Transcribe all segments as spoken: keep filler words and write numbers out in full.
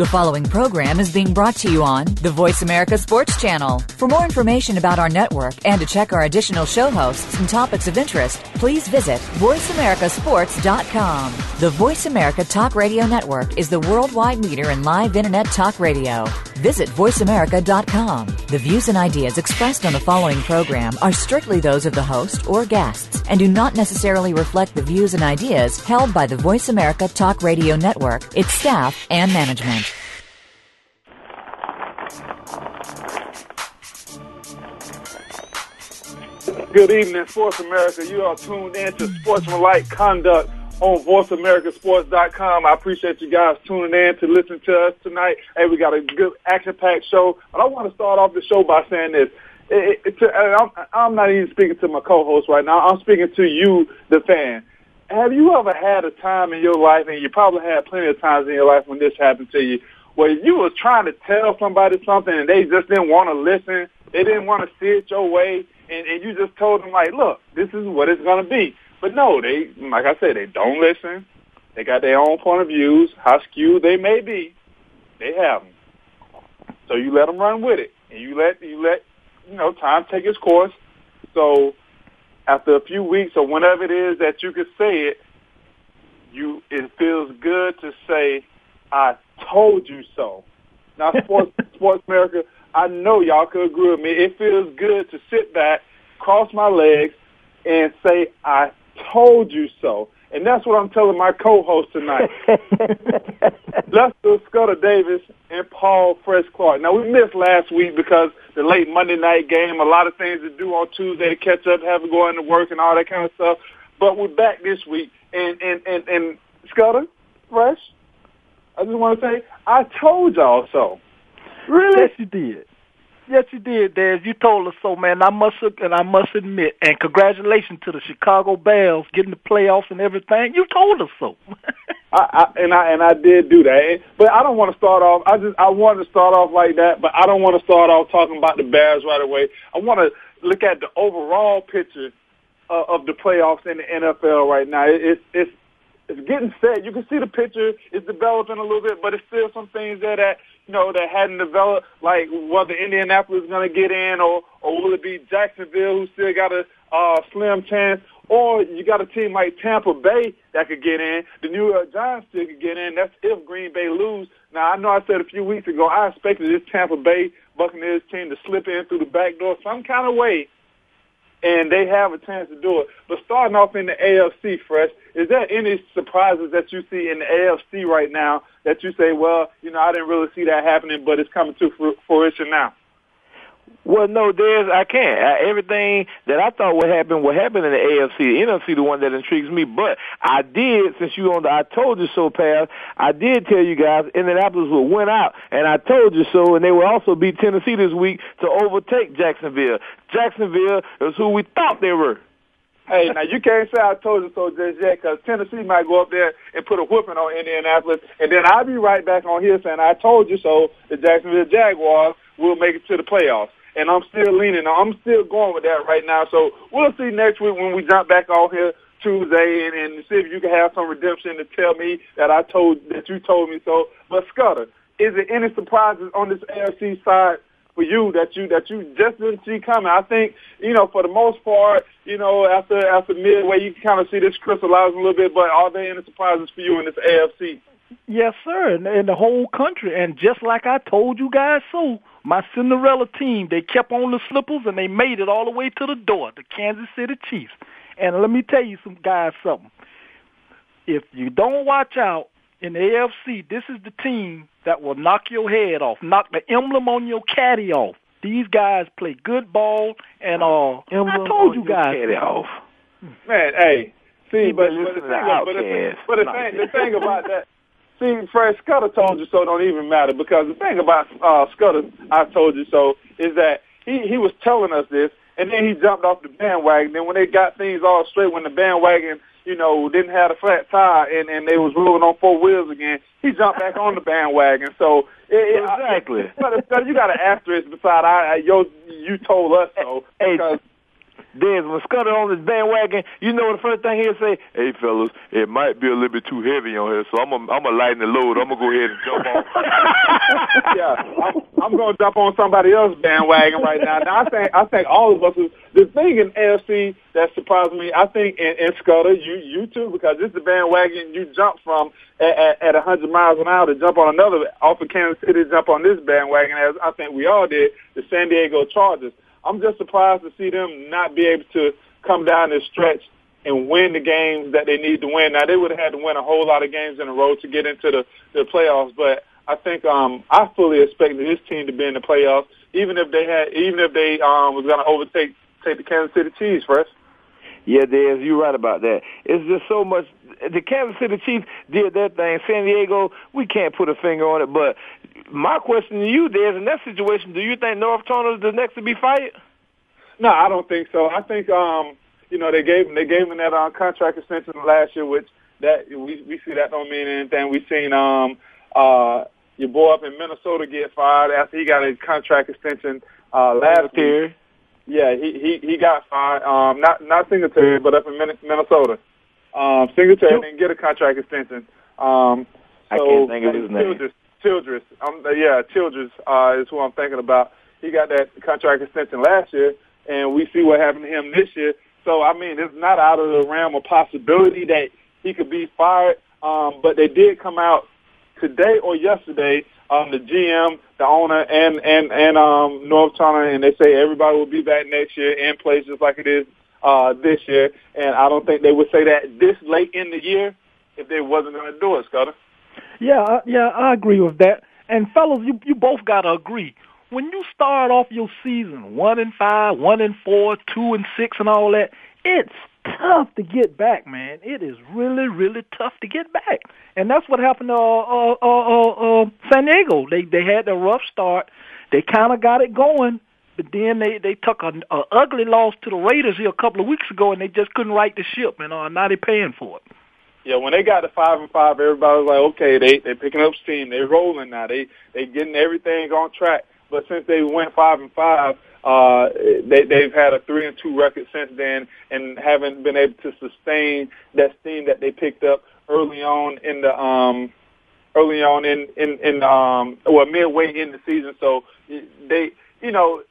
The following program is being brought to you on the Voice America Sports Channel. For more information about our network and to check our additional show hosts and topics of interest, please visit voice america sports dot com. The Voice America Talk Radio Network is the worldwide leader in live Internet talk radio. Visit voice america dot com. The views and ideas expressed on the following program are strictly those of the host or guests and do not necessarily reflect the views and ideas held by the Voice America Talk Radio Network, its staff, and management. Good evening, Sports America. You are tuned in to Sportsmanlike Conduct on voice america sports dot com. I appreciate you guys tuning in to listen to us tonight. Hey, we got a good action-packed show. But I want to start off the show by saying this. It, it, to, I'm, I'm not even speaking to my co-host right now. I'm speaking to you, the fan. Have you ever had a time in your life, and you probably had plenty of times in your life when this happened to you, where you was trying to tell somebody something and they just didn't want to listen, they didn't want to see it your way, and, and you just told them, like, look, this is what it's going to be. But no, they, like I said, they don't listen. They got their own point of views, how skewed they may be. They have them. So you let them run with it, and you let, you let, you know, time take its course. So after a few weeks or whenever it is that you could say it, you it feels good to say, I told you so. Now, Sports, Sports America, I know y'all could agree with me. It feels good to sit back, cross my legs, and say, I told you so. And that's what I'm telling my co-host tonight. Lester Scudder Davis and Paul Fresh Clark. Now, we missed last week because the late Monday night game, a lot of things to do on Tuesday to catch up, having to go into work and all that kind of stuff. But we're back this week. And, and, and, and Scudder, Fresh, I just want to say, I told y'all so. Really? Yes, you did. Yes, you did, Dad. You told us so, man. I must and I must admit, and congratulations to the Chicago Bears getting the playoffs and everything. You told us so. I, I, and I and I did do that, but I don't want to start off. I just I wanted to start off like that, but I don't want to start off talking about the Bears right away. I want to look at the overall picture uh, of the playoffs in the N F L right now. It, it's it's it's getting set. You can see the picture is developing a little bit, but it's still some things there that, you know, that hadn't developed, like whether Indianapolis is going to get in, or, or will it be Jacksonville, who still got a uh, slim chance, or you got a team like Tampa Bay that could get in. The New York Giants still could get in. That's if Green Bay lose. Now, I know I said a few weeks ago I expected this Tampa Bay Buccaneers team to slip in through the back door some kind of way, and they have a chance to do it. But starting off in the A F C, Fresh, is there any surprises that you see in the A F C right now that you say, well, you know, I didn't really see that happening, but it's coming to fruition now? Well, no, there's I can't. I, everything that I thought would happen would happen in the A F C. The N F C, the one that intrigues me. But I did, since you on the I told you so path, I did tell you guys Indianapolis will win out, and I told you so, and they will also beat Tennessee this week to overtake Jacksonville. Jacksonville is who we thought they were. Hey, now you can't say I told you so just yet, because Tennessee might go up there and put a whooping on Indianapolis, and then I'll be right back on here saying I told you so. The Jacksonville Jaguars will make it to the playoffs. And I'm still leaning. I'm still going with that right now. So we'll see next week when we jump back on here Tuesday and, and see if you can have some redemption to tell me that I told that you told me so. But Scudder, is there any surprises on this A F C side for you that you that you just didn't see coming? I think, you know, for the most part, you know, after after midway, you can kind of see this crystallize a little bit. But are there any surprises for you in this A F C? Yes, sir, in, in the whole country. And just like I told you guys so, my Cinderella team, they kept on the slippers and they made it all the way to the door, the Kansas City Chiefs. And let me tell you some guys something. If you don't watch out in the A F C, this is the team that will knock your head off, knock the emblem on your caddy off. These guys play good ball, and uh, I told you guys. Caddy off. Man, hey, see, but, but, the, thing, but, the, but the, thing, the thing about that, see, Fred, Scudder told you so don't even matter, because the thing about uh, Scudder, I told you so, is that he, he was telling us this, and then he jumped off the bandwagon. Then when they got things all straight, when the bandwagon, you know, didn't have a flat tire and, and they was rolling on four wheels again, he jumped back on the bandwagon. So it, exactly. I, but you got an asterisk beside I, I yo, you told us so. Hey, because Dez, when Scudder on this bandwagon, you know the first thing he'll say, hey, fellas, it might be a little bit too heavy on here, so I'm going I'm to lighten the load. I'm going to go ahead and jump on. yeah, I'm, I'm going to jump on somebody else's bandwagon right now. Now, I think I think all of us, is, the thing in A F C that surprised me, I think in, in Scudder, you, you too, because this is the bandwagon you jump from at, at, at one hundred miles an hour to jump on another, off of Kansas City to jump on this bandwagon, as I think we all did, the San Diego Chargers. I'm just surprised to see them not be able to come down this stretch and win the games that they need to win. Now, they would have had to win a whole lot of games in a row to get into the, the playoffs, but I think um, I fully expected this team to be in the playoffs, even if they had, even if they um, was going to overtake take the Kansas City Chiefs first. Yeah, Dez, you're right about that. It's just so much. The Kansas City Chiefs did their thing. San Diego, we can't put a finger on it. But my question to you, Dez, in that situation, do you think North Turner is the next to be fired? No, I don't think so. I think um, you know they gave they gave him that uh, contract extension last year, which that we we see that don't mean anything. We've seen um uh your boy up in Minnesota get fired after he got a contract extension uh, last year. Yeah, he, he he got fired. Um, not not Singletary, but up in Minnesota. Um, Singletary didn't get a contract extension. Um, so I can't think of his name. Childress, Childress. Um, yeah, Childress uh, is who I'm thinking about. He got that contract extension last year, and we see what happened to him this year. So, I mean, it's not out of the realm of possibility that he could be fired, um, but they did come out today or yesterday, um, the G M, the owner, and, and, and um, North Turner, and they say everybody will be back next year in place just like it is uh, this year. And I don't think they would say that this late in the year if they wasn't going to do it, Scudder. Yeah, I, yeah, I agree with that. And, fellas, you, you both got to agree. When you start off your season one and five, one and four, two and six, and all that, it's tough to get back, man. It is really, really tough to get back, and that's what happened to uh, uh, uh, uh, San Diego. They they had a rough start. They kind of got it going, but then they they took a, a ugly loss to the Raiders here a couple of weeks ago, and they just couldn't right the ship, and uh, now they're paying for it. Yeah, when they got to five and five, everybody was like, okay, they they picking up steam, they're rolling now, they they getting everything on track. But since they went five and five, uh, they, they've had a three and two record since then, and haven't been able to sustain that steam that they picked up early on in the um, early on in in, in um, well midway in the season. So they, you know,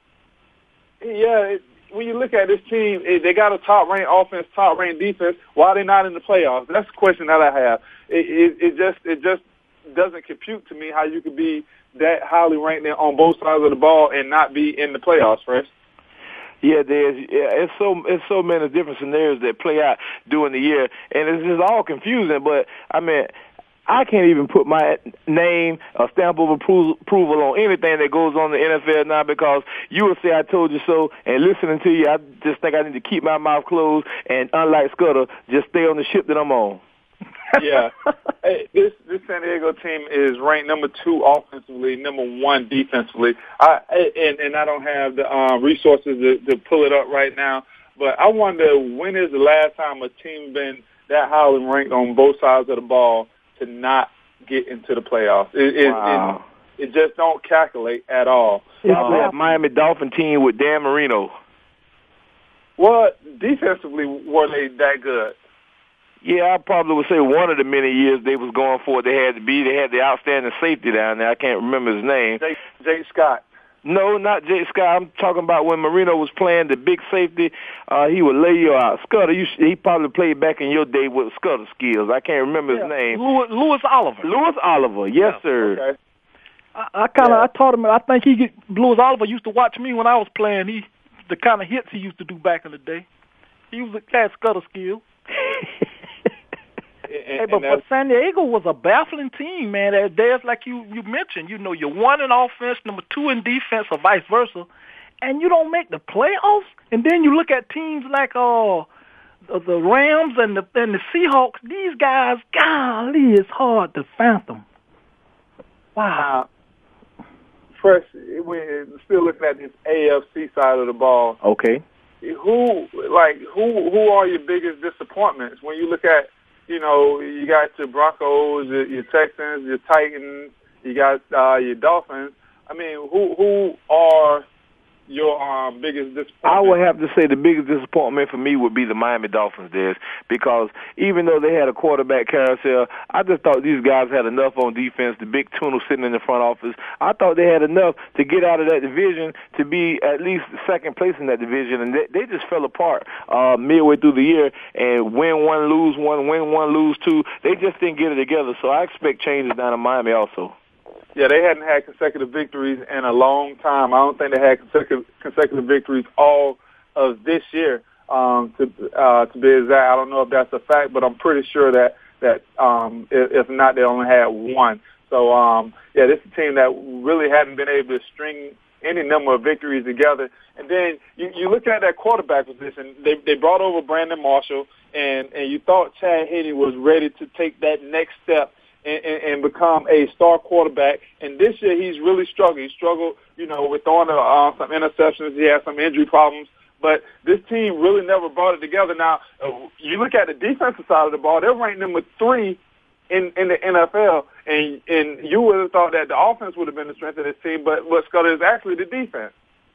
yeah. It, when you look at this team, it, they got a top-ranked offense, top-ranked defense. Why are they not in the playoffs? That's the question that I have. It, it, it just it just doesn't compute to me how you could be that highly ranked on both sides of the ball and not be in the playoffs, Fresh. Yeah, there's yeah, it's so it's so many different scenarios that play out during the year, and it's just all confusing. But I mean, I can't even put my name, a stamp of approval on anything that goes on in the N F L now, because you will say I told you so, and listening to you, I just think I need to keep my mouth closed and, unlike Scudder, just stay on the ship that I'm on. Yeah, hey, this this San Diego team is ranked number two offensively, number one defensively. I and, and I don't have the uh, resources to, to pull it up right now, but I wonder when is the last time a team been that highly ranked on both sides of the ball to not get into the playoffs. It, it, wow. it, it just don't calculate at all. It's uh, that Miami Dolphin team with Dan Marino. Well, defensively, were they that good? Yeah, I probably would say one of the many years they was going for it, they had to be. They had the outstanding safety down there. I can't remember his name. Jake, Jake Scott. No, not Jake Scott. I'm talking about when Marino was playing the big safety. Uh, he would lay you out. Scudder, you, he probably played back in your day with Scudder skills. I can't remember yeah. his name. Louis, Louis Oliver. Louis Oliver, yes, yeah. sir. Okay. I, I kind of yeah. I taught him. I think he get, Louis Oliver used to watch me when I was playing. He the kind of hits he used to do back in the day. He was a cat Scudder skill. And, hey, but, but San Diego was a baffling team, man. There's like you, you mentioned, you know, you're one in offense, number two in defense, or vice versa, and you don't make the playoffs. And then you look at teams like uh, the Rams and the and the Seahawks. These guys, golly, it's hard to fathom. Wow. Uh, Fresh, we're still looking at this A F C side of the ball. Okay. Who, like, who, who are your biggest disappointments when you look at? You know, you got your Broncos, your, your Texans, your Titans, you got uh, your Dolphins. I mean, who who are your um, biggest disappointment? I would have to say the biggest disappointment for me would be the Miami Dolphins, Des, because even though they had a quarterback carousel, I just thought these guys had enough on defense. The big tuna sitting in the front office, I thought they had enough to get out of that division to be at least second place in that division, and they, they just fell apart uh, midway through the year and win one, lose one, win one, lose two. They just didn't get it together, so I expect changes down in Miami also. Yeah, they hadn't had consecutive victories in a long time. I don't think they had consecutive consecutive victories all of this year. Um, to uh, to be exact, I don't know if that's a fact, but I'm pretty sure that that um, if, if not, they only had one. So um, yeah, this is a team that really hadn't been able to string any number of victories together. And then you, you look at that quarterback position. They they brought over Brandon Marshall, and and you thought Chad Henne was ready to take that next step And, and, and become a star quarterback. And this year he's really struggled. He struggled, you know, with throwing uh, some interceptions. He had some injury problems. But this team really never brought it together. Now, uh, you look at the defensive side of the ball, they're ranked number three in, in the N F L. And, and you would have thought that the offense would have been the strength of this team, but what Scudder is actually the defense.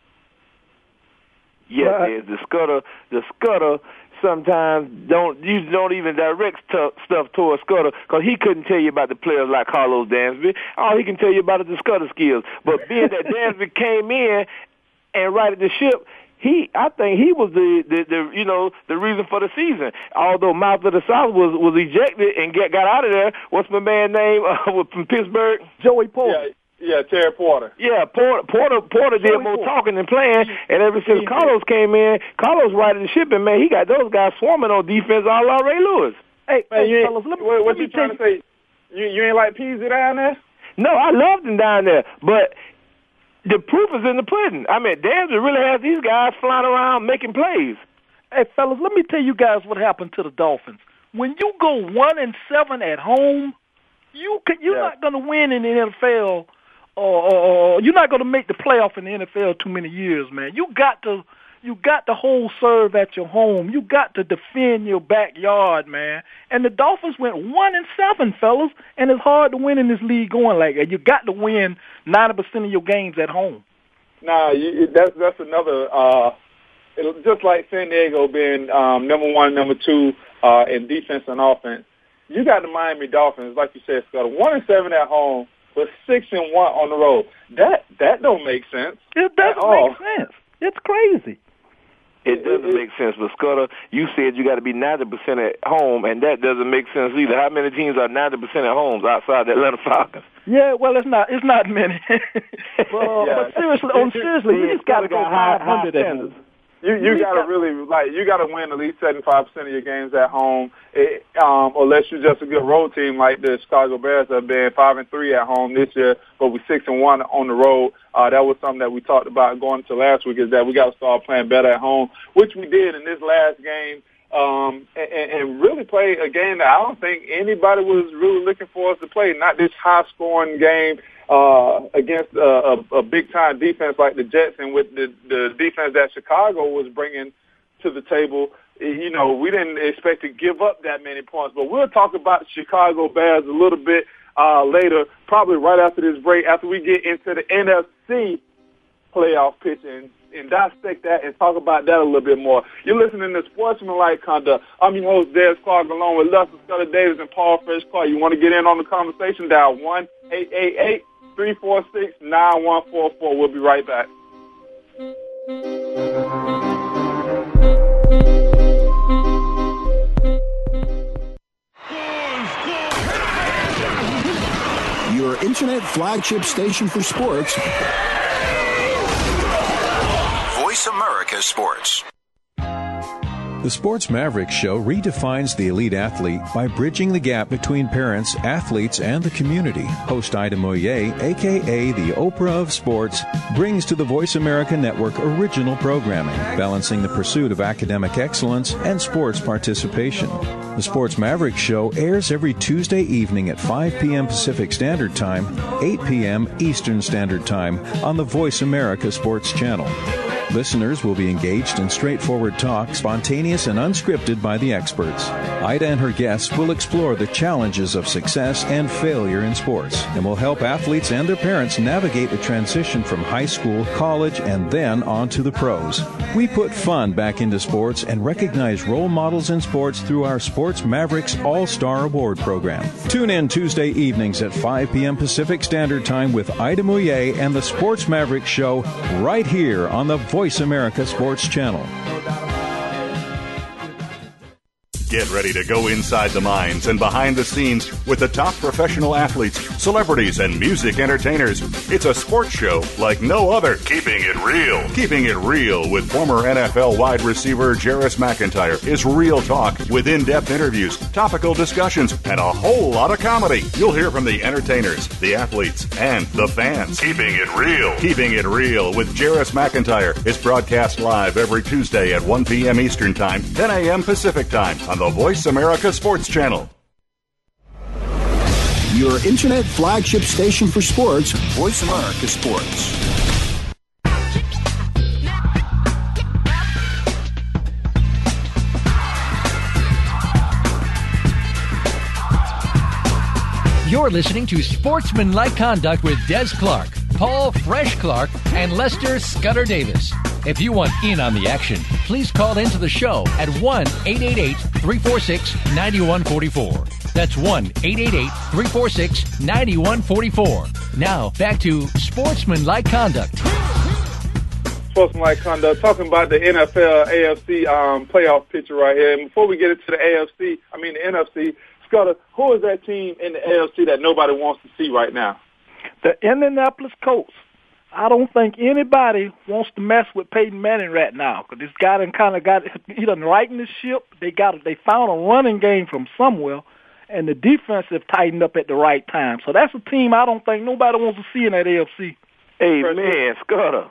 Yes, right. the Scudder, the Scudder sometimes don't you don't even direct t- stuff towards Scudder because he couldn't tell you about the players like Carlos Dansby. All he can tell you about is the Scudder skills. But being that Dansby came in and righted the ship, he I think he was the, the, the you know the reason for the season. Although Mouth of the South was, was ejected and get got out of there. What's my man name uh, from Pittsburgh? Joey Porter. Yeah. Yeah, Terry Porter. Yeah, Porter Porter, Porter did more talking than playing, and ever since Carlos came in, Carlos righted the ship, and man, he got those guys swarming on defense all like Ray Lewis. Hey, man, hey you fellas, let me, what, what let you trying to say? You you ain't like Peasy down there? No, I loved him down there, but the proof is in the pudding. I mean, Danza really has these guys flying around making plays. Hey, fellas, let me tell you guys what happened to the Dolphins. When you go one and seven at home, you can, you're yeah. not going to win in the N F L. Or, or, or you're not going to make the playoff in the N F L too many years, man. You got to, you got to hold serve at your home. You got to defend your backyard, man. And the Dolphins went one and seven, fellas, and it's hard to win in this league going like that. You got to win ninety percent of your games at home. Nah, you, that's that's another. Uh, it, just like San Diego being um, number one, number two uh, in defense and offense, you got the Miami Dolphins, like you said, Scott, one and seven at home. But six and one on the road. That that don't make sense. It doesn't make sense. It's crazy. It doesn't make sense. But Scudder, you said you got to be ninety percent at home, and that doesn't make sense either. How many teams are ninety percent at homes outside the Atlanta Falcons? Yeah, well, it's not. It's not many. well, yeah. But seriously, on seriously, you just got to go five hundred at You you, you got to really like you got to win at least seventy-five percent of your games at home, it, um, unless you're just a good road team like the Chicago Bears have been five and three at home this year, but we six and one on the road. Uh, that was something that we talked about going into last week, is that we got to start playing better at home, which we did in this last game, um, and, and really play a game that I don't think anybody was really looking for us to play. Not this high-scoring game. Uh, against uh, a, a big-time defense like the Jets, and with the, the defense that Chicago was bringing to the table, you know, we didn't expect to give up that many points. But we'll talk about the Chicago Bears a little bit uh, later, probably right after this break, after we get into the N F C playoff picture and, and dissect that and talk about that a little bit more. You're listening to Sportsmanlike Conduct. I'm your host, Des Clark, along with Lester Scudder Davis and Paul Fresh Clark. You want to get in on the conversation, dial one eight eight eight three four six nine one four four. We'll be right back. Your internet flagship station for sports. Voice America Sports. The Sports Mavericks Show redefines the elite athlete by bridging the gap between parents, athletes, and the community. Host Ida Moye, a k a the Oprah of Sports, brings to the Voice America Network original programming, balancing the pursuit of academic excellence and sports participation. The Sports Mavericks Show airs every Tuesday evening at five p.m. Pacific Standard Time, eight p.m. Eastern Standard Time on the Voice America Sports Channel. Listeners will be engaged in straightforward talk, spontaneous and unscripted by the experts. Ida and her guests will explore the challenges of success and failure in sports and will help athletes and their parents navigate the transition from high school, college, and then on to the pros. We put fun back into sports and recognize role models in sports through our Sports Mavericks All-Star Award program. Tune in Tuesday evenings at five p.m. Pacific Standard Time with Ida Mouillet and the Sports Mavericks Show right here on the Voice America Sports Channel. Get ready to go inside the minds and behind the scenes with the top professional athletes, celebrities, and music entertainers. It's a sports show like no other. Keeping it real. Keeping it real with former N F L wide receiver Jarris McIntyre is real talk with in-depth interviews, topical discussions, and a whole lot of comedy. You'll hear from the entertainers, the athletes, and the fans. Keeping it real. Keeping it real with Jarris McIntyre is broadcast live every Tuesday at one p.m. Eastern Time, ten a.m. Pacific Time on the Voice America Sports Channel. Your internet flagship station for sports, Voice America Sports. You're listening to Sportsmanlike Conduct with Des Clark, Paul Fresh Clark, and Lester Scudder Davis. If you want in on the action, please call into the show at one eight eight eight, three four six, nine one four four. That's one eight eight eight, three four six, nine one four four. Now, back to Sportsmanlike Conduct. Sportsmanlike Conduct, talking about the N F L A F C um, playoff picture right here. And before we get into the A F C, I mean the N F C, Scudder, who is that team in the A F C that nobody wants to see right now? The Indianapolis Colts. I don't think anybody wants to mess with Peyton Manning right now because this guy done kind of got he done righting the ship. They got they found a running game from somewhere, and the defense have tightened up at the right time. So that's a team I don't think nobody wants to see in that A F C. Amen, Scudder.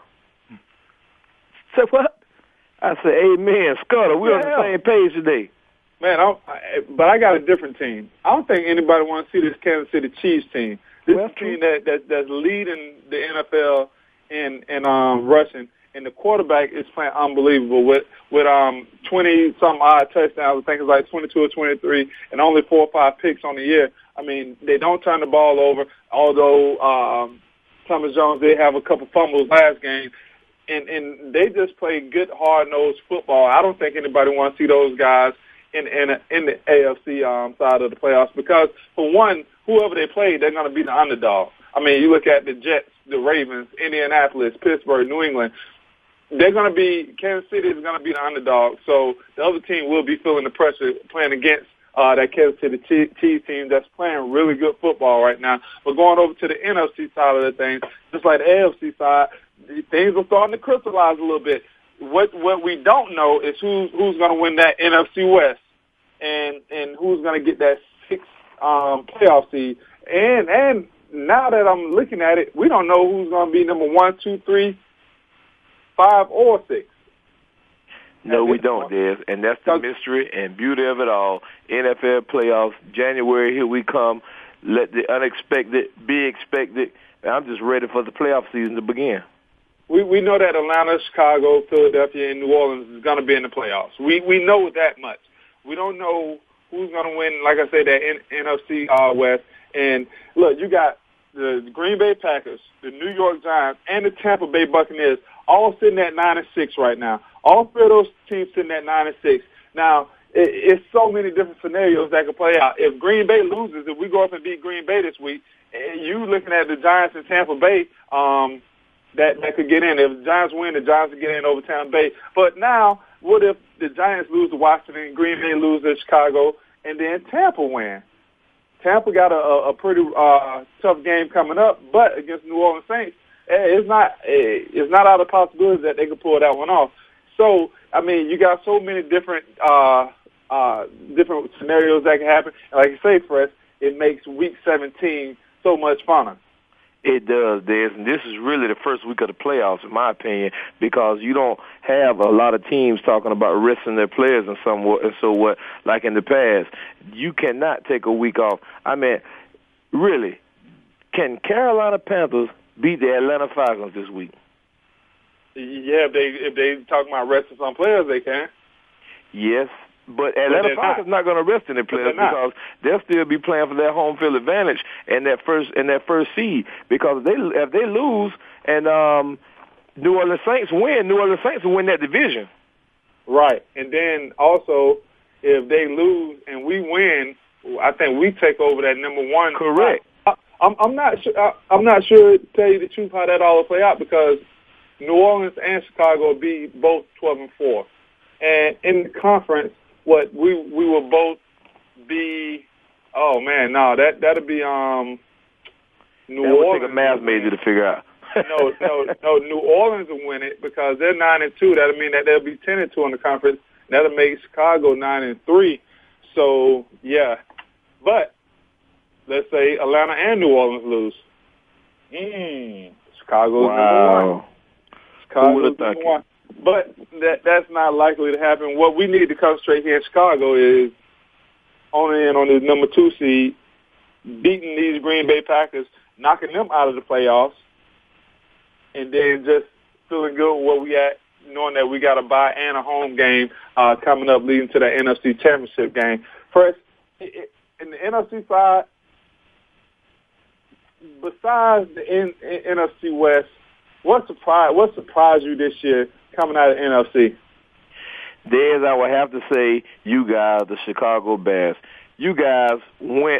Say what? I said, amen, Scudder. We're yeah. on the same page today. Man, I, I, but I got a different team. I don't think anybody wants to see this Kansas City Chiefs team. This well, is a team that, that that's leading the N F L in in um, rushing, and the quarterback is playing unbelievable with with um twenty some odd touchdowns. I think it's like twenty-two or twenty-three, and only four or five picks on the year. I mean, they don't turn the ball over. Although um, Thomas Jones did have a couple fumbles last game, and and they just play good hard nosed football. I don't think anybody wants to see those guys in in in the A F C um, side of the playoffs because for one, whoever they play, they're going to be the underdog. I mean, you look at the Jets, the Ravens, Indianapolis, Pittsburgh, New England. They're going to be Kansas City is going to be the underdog. So the other team will be feeling the pressure playing against uh, that Kansas City Chiefs team that's playing really good football right now. But going over to the N F C side of the thing, just like the A F C side, things are starting to crystallize a little bit. What what we don't know is who who's going to win that N F C West and and who's going to get that sixth um, playoff seed. And and now that I'm looking at it, we don't know who's going to be number one, two, three, five, or six. No, we don't, Des, and that's the mystery and beauty of it all. N F L playoffs, January, here we come. Let the unexpected be expected. I'm just ready for the playoff season to begin. We we know that Atlanta, Chicago, Philadelphia, and New Orleans is going to be in the playoffs. We we know that much. We don't know who's going to win, like I said, that N- N F C uh, West. And, look, you got the Green Bay Packers, the New York Giants, and the Tampa Bay Buccaneers all sitting at nine and six right now. All three of those teams sitting at nine and six. Now, it, it's so many different scenarios that could play out. If Green Bay loses, if we go up and beat Green Bay this week, you looking at the Giants and Tampa Bay, um, that, that could get in. If the Giants win, the Giants will get in over Tampa Bay. But now, what if the Giants lose to Washington, Green Bay lose to Chicago, and then Tampa win? Tampa got a, a pretty uh, tough game coming up, but against New Orleans Saints, it's not it's not out of possibility that they could pull that one off. So, I mean, you got so many different uh, uh, different scenarios that can happen. And like you say, Fred, it makes Week seventeen so much funner. It does, Des, and this is really the first week of the playoffs, in my opinion, because you don't have a lot of teams talking about resting their players and somewhat, and so what, like in the past. You cannot take a week off. I mean, really, can Carolina Panthers beat the Atlanta Falcons this week? Yeah, if they if they talking about resting some players, they can. Yes, but Atlanta Falcons not, not going to rest any players because they'll still be playing for their home field advantage and that first and that first seed. Because if they if they lose and um, New Orleans Saints win, New Orleans Saints will win that division. Right, and then also if they lose and we win, I think we take over that number one. Correct. I, I'm, I'm not sure. I, I'm not sure to tell you the truth how that all will play out because New Orleans and Chicago will be both twelve and four, and in the conference, what we we will both be. Oh man, no, that that'll be um. New that Orleans would take a math major to figure out. no, no, no. New Orleans will win it because they're nine and two. That'll mean that they'll be ten and two in the conference. That'll make Chicago nine and three. So yeah, but let's say Atlanta and New Orleans lose. Mm, Chicago's wow. number one. Chicago's number one. But that that's not likely to happen. What we need to concentrate here in Chicago is on in on the number two seed, beating these Green Bay Packers, knocking them out of the playoffs. And then just feeling good where we at, knowing that we got a bye and a home game uh, coming up leading to the N F C Championship game. First, in the N F C side, besides the N- N F C West, what surprised, what surprised you this year coming out of the N F C? Dez, I would have to say you guys, the Chicago Bears. You guys went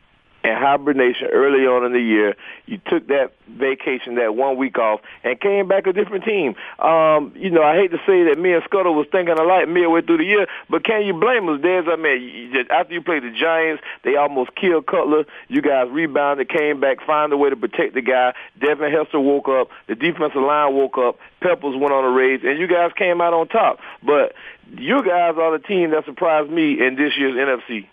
in hibernation early on in the year. You took that vacation, that one week off, and came back a different team. Um, you know, I hate to say that me and Scuttle was thinking alike midway through the year, but can you blame us, Dez? I mean, you, after you played the Giants, they almost killed Cutler. You guys rebounded, came back, found a way to protect the guy. Devin Hester woke up. The defensive line woke up. Peppers went on a raise, and you guys came out on top. But you guys are the team that surprised me in this year's N F C.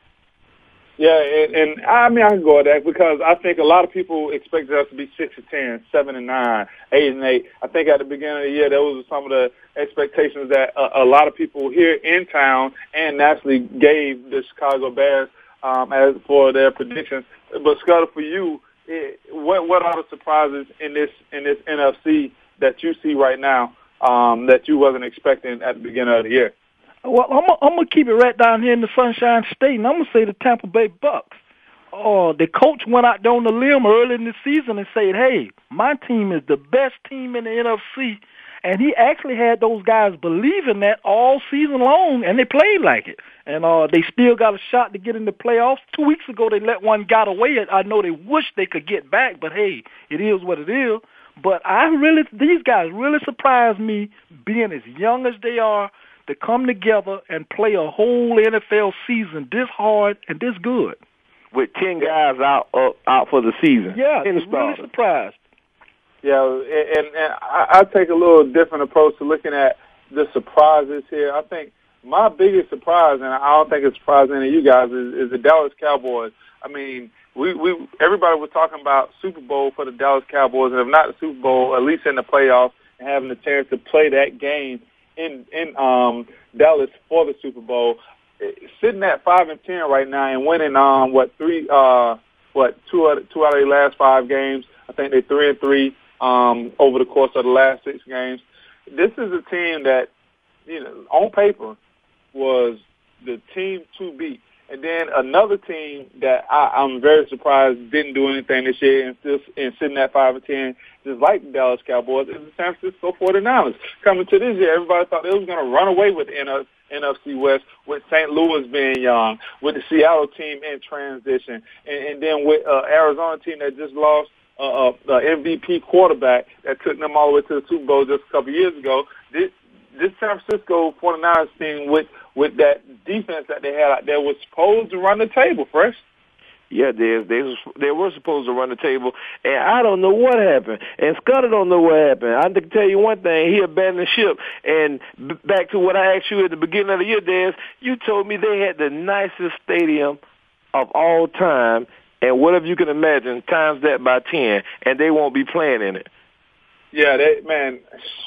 Yeah, and, and I mean I can go with that because I think a lot of people expected us to be six and ten, seven and nine, eight and eight. I think at the beginning of the year, those were some of the expectations that a, a lot of people here in town and nationally gave the Chicago Bears um, as for their predictions. But Scott, for you, it, what what are the surprises in this in this N F C that you see right now um, that you wasn't expecting at the beginning of the year? Well, I'm I'm gonna keep it right down here in the Sunshine State, and I'm gonna say the Tampa Bay Bucks. Oh, the coach went out there on the limb early in the season and said, "Hey, my team is the best team in the N F C," and he actually had those guys believing that all season long, and they played like it. And uh, they still got a shot to get in the playoffs. Two weeks ago, they let one get away. I know they wish they could get back, but hey, it is what it is. But I really, these guys really surprised me, being as young as they are, to come together and play a whole N F L season this hard and this good. With ten guys out uh, out for the season. Yeah, really surprised. Yeah, and, and I, I take a little different approach to looking at the surprises here. I think my biggest surprise, and I don't think it's surprising to you guys, is, is the Dallas Cowboys. I mean, we, we everybody was talking about Super Bowl for the Dallas Cowboys, and if not the Super Bowl, at least in the playoffs, and having the chance to play that game in in um, Dallas for the Super Bowl, sitting at five and ten right now and winning um what three uh what two out of, two out of the last five games. I think they're three and three um over the course of the last six games. This is a team that, you know, on paper was the team to beat. And then another team that I, I'm very surprised didn't do anything this year and still and sitting at five and ten, just like the Dallas Cowboys, is the San Francisco forty-niners. Coming to this year, everybody thought they was going to run away with the N F C West, with Saint Louis being young, with the Seattle team in transition, and, and then with uh, Arizona team that just lost uh, uh, the M V P quarterback that took them all the way to the Super Bowl just a couple years ago. This, this San Francisco forty-niners team with with that defense that they had out there was supposed to run the table, Fresh. Yeah, they they they were supposed to run the table, and I don't know what happened. And Scudder don't know what happened. I can tell you one thing: he abandoned ship. And b- back to what I asked you at the beginning of the year, Dez, you told me they had the nicest stadium of all time, and whatever you can imagine, times that by ten, and they won't be playing in it. Yeah, that man.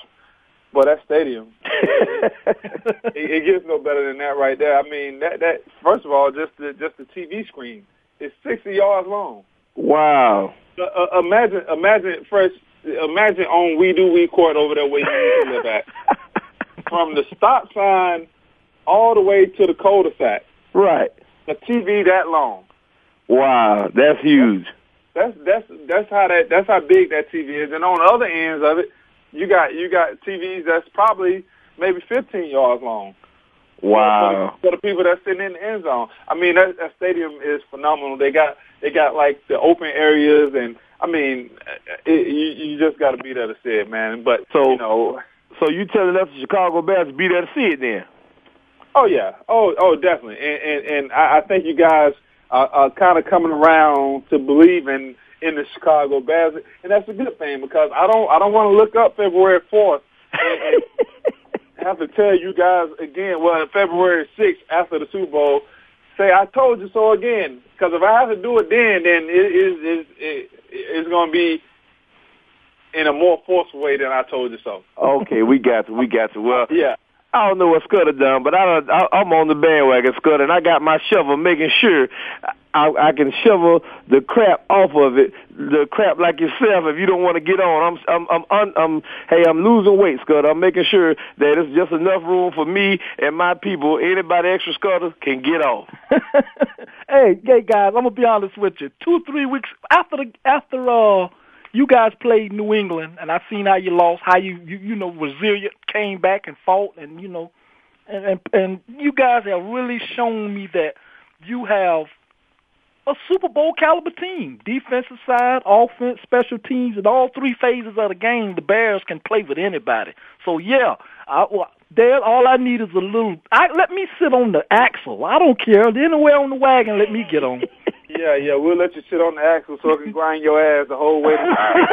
Well, that stadium, it, it gets no better than that right there. I mean, that that first of all, just the just the T V screen. It's sixty yards long. Wow. Uh, uh, imagine, imagine, Fresh, imagine on We Do We Court over there where you used to live at. From the stop sign all the way to the cul-de-sac. Right. A T V that long. Wow, that's huge. That's that's that's how that that's how big that T V is. And on the other ends of it, you got you got T Vs that's probably maybe fifteen yards long. Wow. For the, for the people that's sitting in the end zone. I mean, that, that stadium is phenomenal. They got they got like the open areas, and I mean, it, you you just got to be there to see it, man. But so you know, so you telling us the Chicago Bears to be there to see it then? Oh yeah, oh oh definitely, and and, and I, I think you guys are, are kind of coming around to believe in, in the Chicago Bears, and that's a good thing because I don't I don't want to look up February fourth and, and have to tell you guys again. Well, February sixth after the Super Bowl, say I told you so again. Because if I have to do it then, then it is it, it, it's going to be in a more forceful way than I told you so. Okay, we got to, we got to. Well, yeah. I don't know what Scudder done, but I don't, I, I'm on the bandwagon, Scudder, and I got my shovel making sure I, I can shovel the crap off of it, the crap like yourself. If you don't want to get on, I'm, I'm, I'm, I'm, I'm hey, I'm losing weight, Scudder. I'm making sure that it's just enough room for me and my people. Anybody extra, Scudder, can get off. hey, hey, guys, I'm gonna be honest with you. Two, three weeks after the after uh. you guys played New England, and I seen how you lost, how you, you, you know, resilient, came back and fought, and, you know, and, and, and you guys have really shown me that you have a Super Bowl caliber team. Defensive side, offense, special teams, in all three phases of the game, the Bears can play with anybody. So, yeah, I, well, there, all I need is a little, I, let me sit on the axle. I don't care. Anywhere on the wagon, let me get on. Yeah, yeah, we'll let you sit on the axle so it can grind your ass the whole way to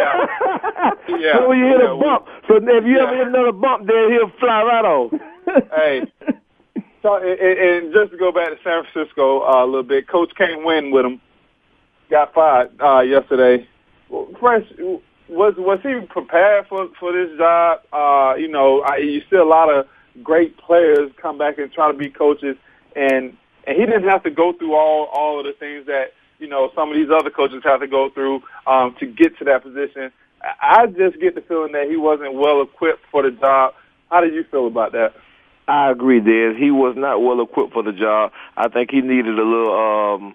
the yeah. So when you hit yeah, a bump, so if you yeah. ever hit another bump, then he'll fly right off. Hey, so and, and just to go back to San Francisco uh, a little bit, Coach can't win with him. Got fired uh, yesterday. Fresh, was was he prepared for for this job? Uh, you know, I, you see a lot of great players come back and try to be coaches, and. And he didn't have to go through all, all of the things that, you know, some of these other coaches have to go through um, to get to that position. I just get the feeling that he wasn't well equipped for the job. How do you feel about that? I agree, Des. He was not well equipped for the job. I think he needed a little, um,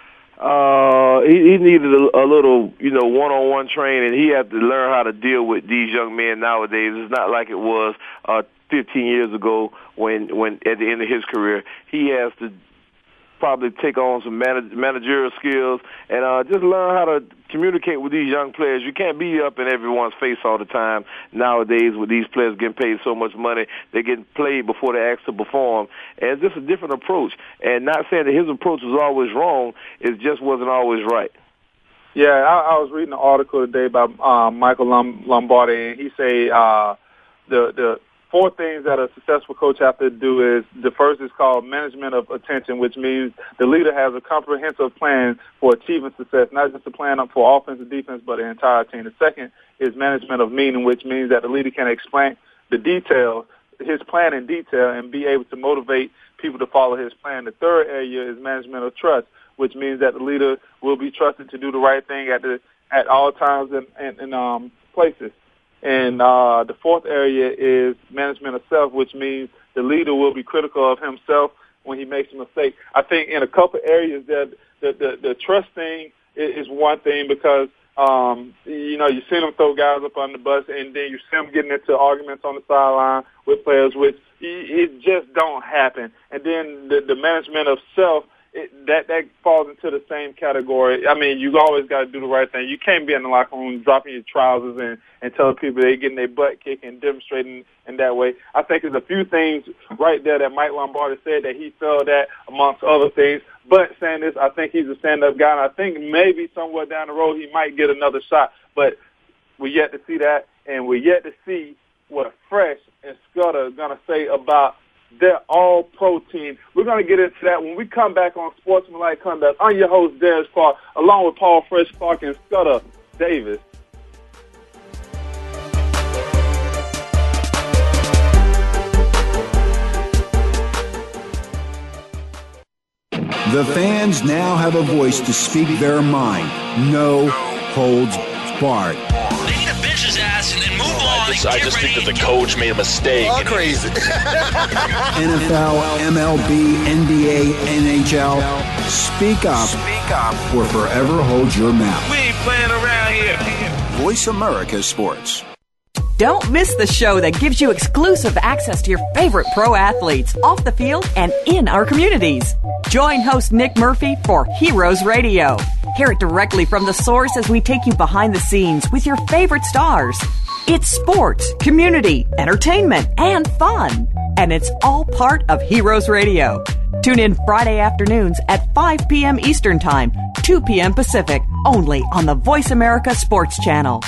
uh, he, he needed a, a little, you know, one-on-one training. He had to learn how to deal with these young men nowadays. It's not like it was uh, fifteen years ago when, when at the end of his career. He has to probably take on some manage, managerial skills and uh, just learn how to communicate with these young players. You can't be up in everyone's face all the time nowadays with these players getting paid so much money. They're getting played before they're asked to perform. And it's just a different approach. And not saying that his approach was always wrong, it just wasn't always right. Yeah, I, I was reading an article today by uh, Michael Lombardi, and he say uh, the the four things that a successful coach has to do is, the first is called management of attention, which means the leader has a comprehensive plan for achieving success, not just a plan for offense and defense, but the entire team. The second is management of meaning, which means that the leader can explain the details, his plan in detail, and be able to motivate people to follow his plan. The third area is management of trust, which means that the leader will be trusted to do the right thing at the at all times and, and, and um, places. And uh, the fourth area is management of self, which means the leader will be critical of himself when he makes a mistake. I think in a couple areas that the, the, the trust thing is, is one thing because, um, you know, you see them throw guys up on the bus and then you see them getting into arguments on the sideline with players, which it just don't happen. And then the, the management of self, It, that that falls into the same category. I mean, you always got to do the right thing. You can't be in the locker room dropping your trousers and, and telling people they're getting their butt kicked and demonstrating in that way. I think there's a few things right there that Mike Lombardi said that he felt that amongst other things. But saying this, I think he's a stand-up guy, and I think maybe somewhere down the road he might get another shot. But we're yet to see that, and we're yet to see what Fresh and Scudder are going to say about their all-pro team. We're going to get into that when we come back on Sportsmanlike Conduct. I'm your host, Darius Clark, along with Paul Fresh Clark and Scudder Davis. The fans now have a voice to speak their mind. No holds barred. They need to bench his ass and then move oh, on. I just, and I get just ready. think that the coach made a mistake. All crazy. N F L, M L B, N B A, N H L. Speak up. Speak up. Or forever hold your mouth. We ain't playing around here. Voice America Sports. Don't miss the show that gives you exclusive access to your favorite pro athletes off the field and in our communities. Join host Nick Murphy for Heroes Radio. Hear it directly from the source as we take you behind the scenes with your favorite stars. It's sports, community, entertainment, and fun. And it's all part of Heroes Radio. Tune in Friday afternoons at five p.m. Eastern Time, two p.m. Pacific, only on the Voice America Sports Channel.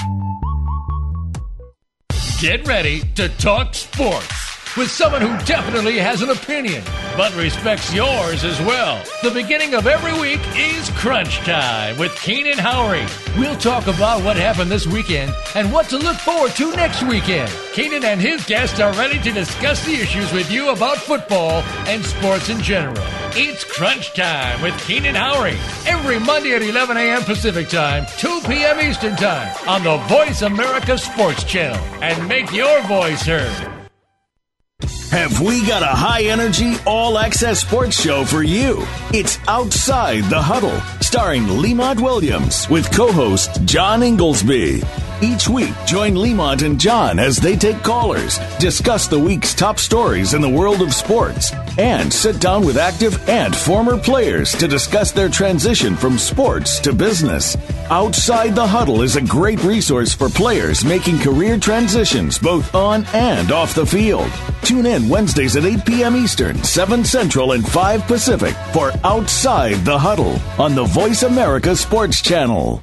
Get ready to talk sports with someone who definitely has an opinion, but respects yours as well. The beginning of every week is Crunch Time with Keenan Howery. We'll talk about what happened this weekend and what to look forward to next weekend. Keenan and his guests are ready to discuss the issues with you about football and sports in general. It's Crunch Time with Keenan Howery every Monday at eleven a.m. Pacific Time, two p.m. Eastern Time on the Voice America Sports Channel. And make your voice heard. Have we got a high-energy, all-access sports show for you? It's Outside the Huddle, starring Lemont Williams with co-host John Inglesby. Each week, join Lemont and John as they take callers, discuss the week's top stories in the world of sports, and sit down with active and former players to discuss their transition from sports to business. Outside the Huddle is a great resource for players making career transitions both on and off the field. Tune in Wednesdays at eight p.m. Eastern, seven Central, and five Pacific for Outside the Huddle on the Voice America Sports Channel.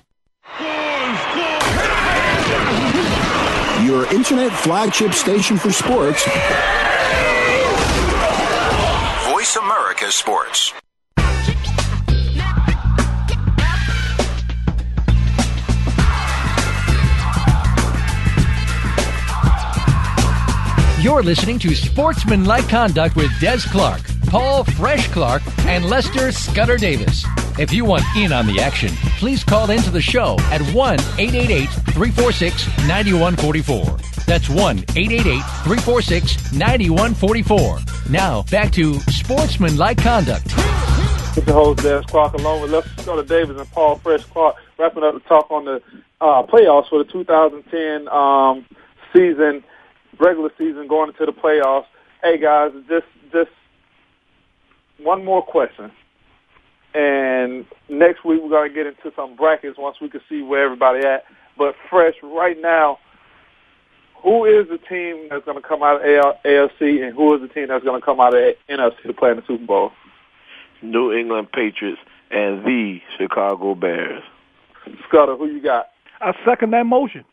Your internet flagship station for sports. Voice America Sports. You're listening to Sportsmanlike Conduct with Des Clark, Paul Fresh Clark, and Lester Scudder Davis. If you want in on the action, please call into the show at one eight eight eight, three four six, nine one four four. That's one eight eight eight, three four six, nine one four four. Now, back to Sportsmanlike Conduct. This is the host, Des Clark, along with Lester Scudder Davis and Paul Fresh Clark, wrapping up the talk on the uh, playoffs for the two thousand ten um, season, regular season, going into the playoffs. Hey, guys, just just one more question. And next week we're going to get into some brackets once we can see where everybody at. But Fresh, right now, who is the team that's going to come out of A F C and who is the team that's going to come out of N F C to play in the Super Bowl? New England Patriots and the Chicago Bears. Scudder, who you got? I second that motion.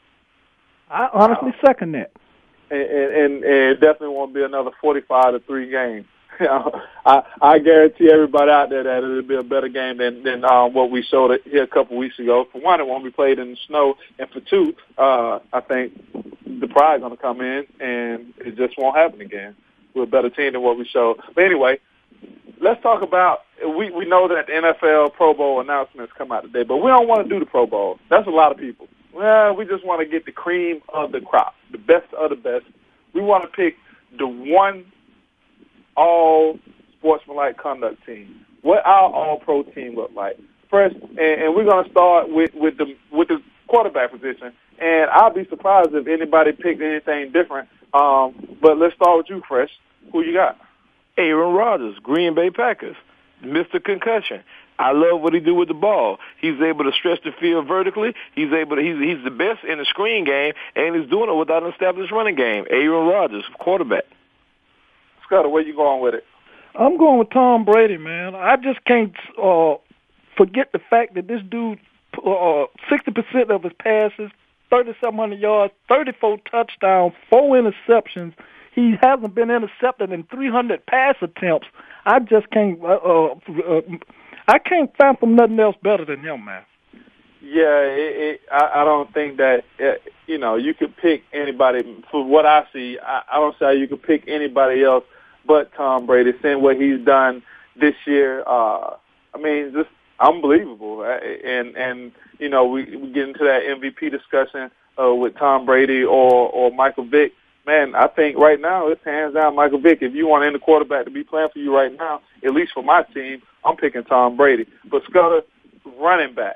I honestly wow. second that. And, and, and it definitely won't be another forty-five to three game. I, I guarantee everybody out there that it'll be a better game than, than um, what we showed it here a couple weeks ago. For one, it won't be played in the snow. And for two, uh, I think the pride's going to come in, and it just won't happen again. We're a better team than what we showed. But anyway, let's talk about we, – we know that the N F L Pro Bowl announcements come out today, but we don't want to do the Pro Bowl. That's a lot of people. Well, we just want to get the cream of the crop, the best of the best. We want to pick the one – all sportsmanlike conduct team. What our all-pro team look like? First, and, and we're going to start with, with the with the quarterback position. And I'll be surprised if anybody picked anything different. Um, but let's start with you, Fresh. Who you got? Aaron Rodgers, Green Bay Packers, Mister Concussion. I love what he do with the ball. He's able to stretch the field vertically. He's able to. He's he's the best in the screen game, and he's doing it without an established running game. Aaron Rodgers, quarterback. Scudder, where you going with it? I'm going with Tom Brady, man. I just can't uh, forget the fact that this dude, uh, sixty percent of his passes, thirty-seven hundred yards, thirty-four touchdowns, four interceptions. He hasn't been intercepted in three hundred pass attempts. I just can't. Uh, uh, uh, I can't fathom nothing else better than him, man. Yeah, it, it, I, I don't think that uh, you know you could pick anybody. For what I see, I, I don't see how you could pick anybody else but Tom Brady, seeing what he's done this year. Uh, I mean, just unbelievable. And, and you know, we, we get into that M V P discussion uh, with Tom Brady or, or Michael Vick. Man, I think right now it's hands down Michael Vick. If you want any quarterback to be playing for you right now, at least for my team, I'm picking Tom Brady. But Scudder, running back.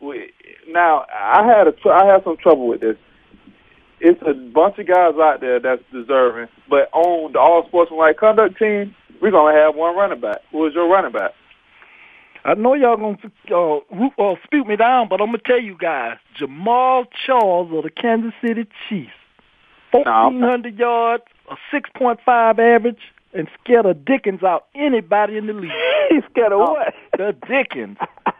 Now, I had a, I had some trouble with this. It's a bunch of guys out there that's deserving, but on the All Sportsmanlike Conduct team, we're going to have one running back. Who is your running back? I know y'all going to uh, uh, speak me down, but I'm going to tell you guys, Jamal Charles of the Kansas City Chiefs, fourteen hundred yards, a six point five average, and scared of Dickens out anybody in the league. He's scared of what? The Dickens.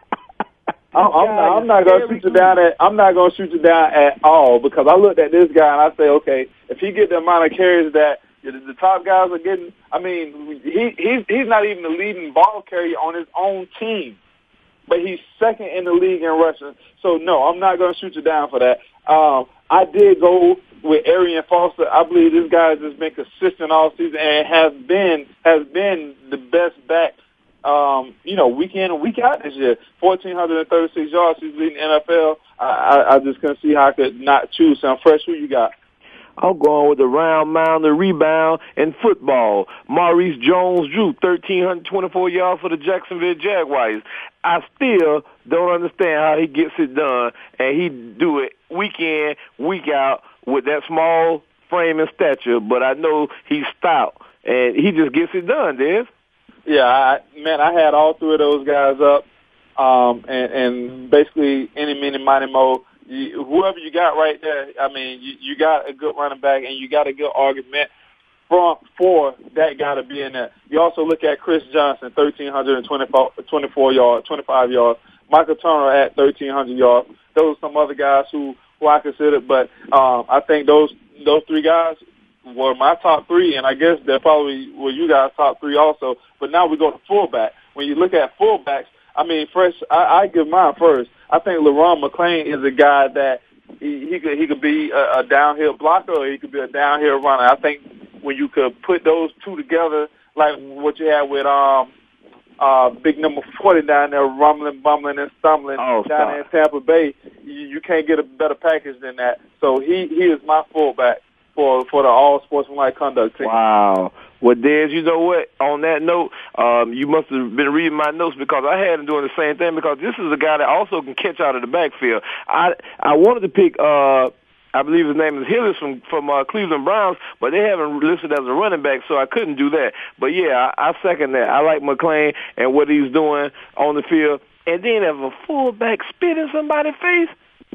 I'm, I'm not, I'm not gonna shoot you down at. I'm not gonna shoot you down at all because I looked at this guy and I say, okay, if he get the amount of carries that the, the top guys are getting, I mean, he he's he's not even the leading ball carrier on his own team, but he's second in the league in rushing. So no, I'm not gonna shoot you down for that. Um, I did go with Arian Foster. I believe this guy has just been consistent all season and has been has been the best back. Um, you know, week in and week out this year. one thousand four hundred thirty-six yards. He's leading the N F L. I, I, I just couldn't see how I could not choose him. Fresh, who you got? I'm going with the round mound, the rebound, and football. Maurice Jones-Drew, one thousand three hundred twenty-four yards for the Jacksonville Jaguars. I still don't understand how he gets it done, and he do it week in, week out with that small frame and stature, but I know he's stout, and he just gets it done, Dez. Yeah, I, man, I had all three of those guys up, um, and, and basically any, mini, mighty, mo. You, whoever you got right there, I mean, you, you got a good running back, and you got a good argument for, for that guy to be in there. You also look at Chris Johnson, one thousand three hundred twenty-four yards, twenty-five yards. Michael Turner at one thousand three hundred yards. Those are some other guys who, who I considered, but um, I think those those three guys were my top three, and I guess they're probably were you guys' top three also. But now we go to fullback. When you look at fullbacks, I mean, Fresh, I, I give mine first. I think LaRon McClain is a guy that he, he could he could be a, a downhill blocker or he could be a downhill runner. I think when you could put those two together, like what you had with um uh big number forty down there, rumbling, bumbling, and stumbling oh, down there in Tampa Bay, you, you can't get a better package than that. So he he is my fullback for for the All Sportsmanlike Conduct team. Wow. Well, Dez, you know what? On that note, um, you must have been reading my notes because I had him doing the same thing because this is a guy that also can catch out of the backfield. I I wanted to pick, uh, I believe his name is Hillis from from uh, Cleveland Browns, but they haven't listed as a running back, so I couldn't do that. But, yeah, I, I second that. I like McClain and what he's doing on the field. And then if a fullback spit in somebody's face,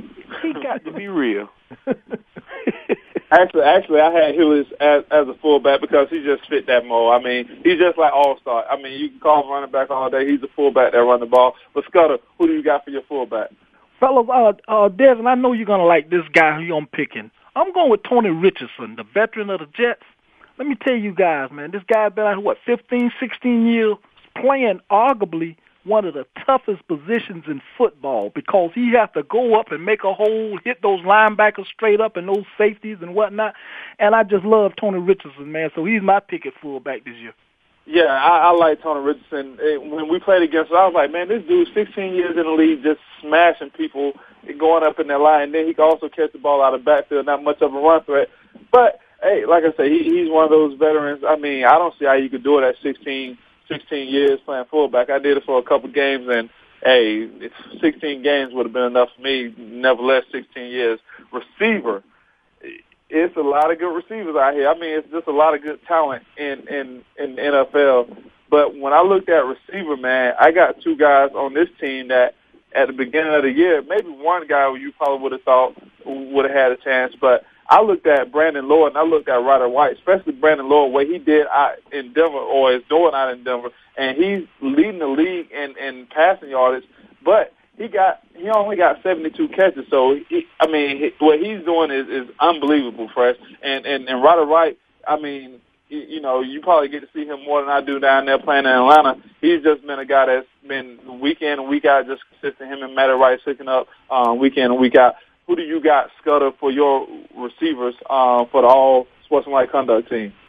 he got to be real. Actually, actually, I had Hillis as, as a fullback because he just fit that mold. I mean, he's just like all-star. I mean, you can call him running back all day. He's a fullback that run the ball. But, Scudder, who do you got for your fullback? Fellas, uh, uh, Devin, I know you're going to like this guy who I'm picking. I'm going with Tony Richardson, the veteran of the Jets. Let me tell you guys, man, this guy been out, what, fifteen, sixteen years playing arguably one of the toughest positions in football because he has to go up and make a hole, hit those linebackers straight up and those safeties and whatnot. And I just love Tony Richardson, man. So he's my pick at fullback this year. Yeah, I, I like Tony Richardson. When we played against him, I was like, man, this dude's sixteen years in the league just smashing people going up in that line. And then he can also catch the ball out of the backfield, not much of a run threat. But, hey, like I said, he, he's one of those veterans. I mean, I don't see how you could do it at sixteen sixteen years playing fullback. I did it for a couple games, and, hey, sixteen games would have been enough for me. Nevertheless, sixteen years. Receiver, it's a lot of good receivers out here. I mean, it's just a lot of good talent in, in, in the N F L. But when I looked at receiver, man, I got two guys on this team that at the beginning of the year, maybe one guy you probably would have thought would have had a chance, but I looked at Brandon Lloyd and I looked at Ryder White, especially Brandon Lloyd, what he did out in Denver or is doing out in Denver, and he's leading the league in, in passing yardage, but he got he only got seventy-two catches. So he, I mean, he, what he's doing is, is unbelievable, Fresh. And and and Ryder White, I mean, you, you know, you probably get to see him more than I do down there playing in Atlanta. He's just been a guy that's been week in and week out just consistent. Him and Matty Wright picking up um, week in and week out. Who do you got, Scudder, for your receivers uh, for the All Sportsmanlike Conduct team?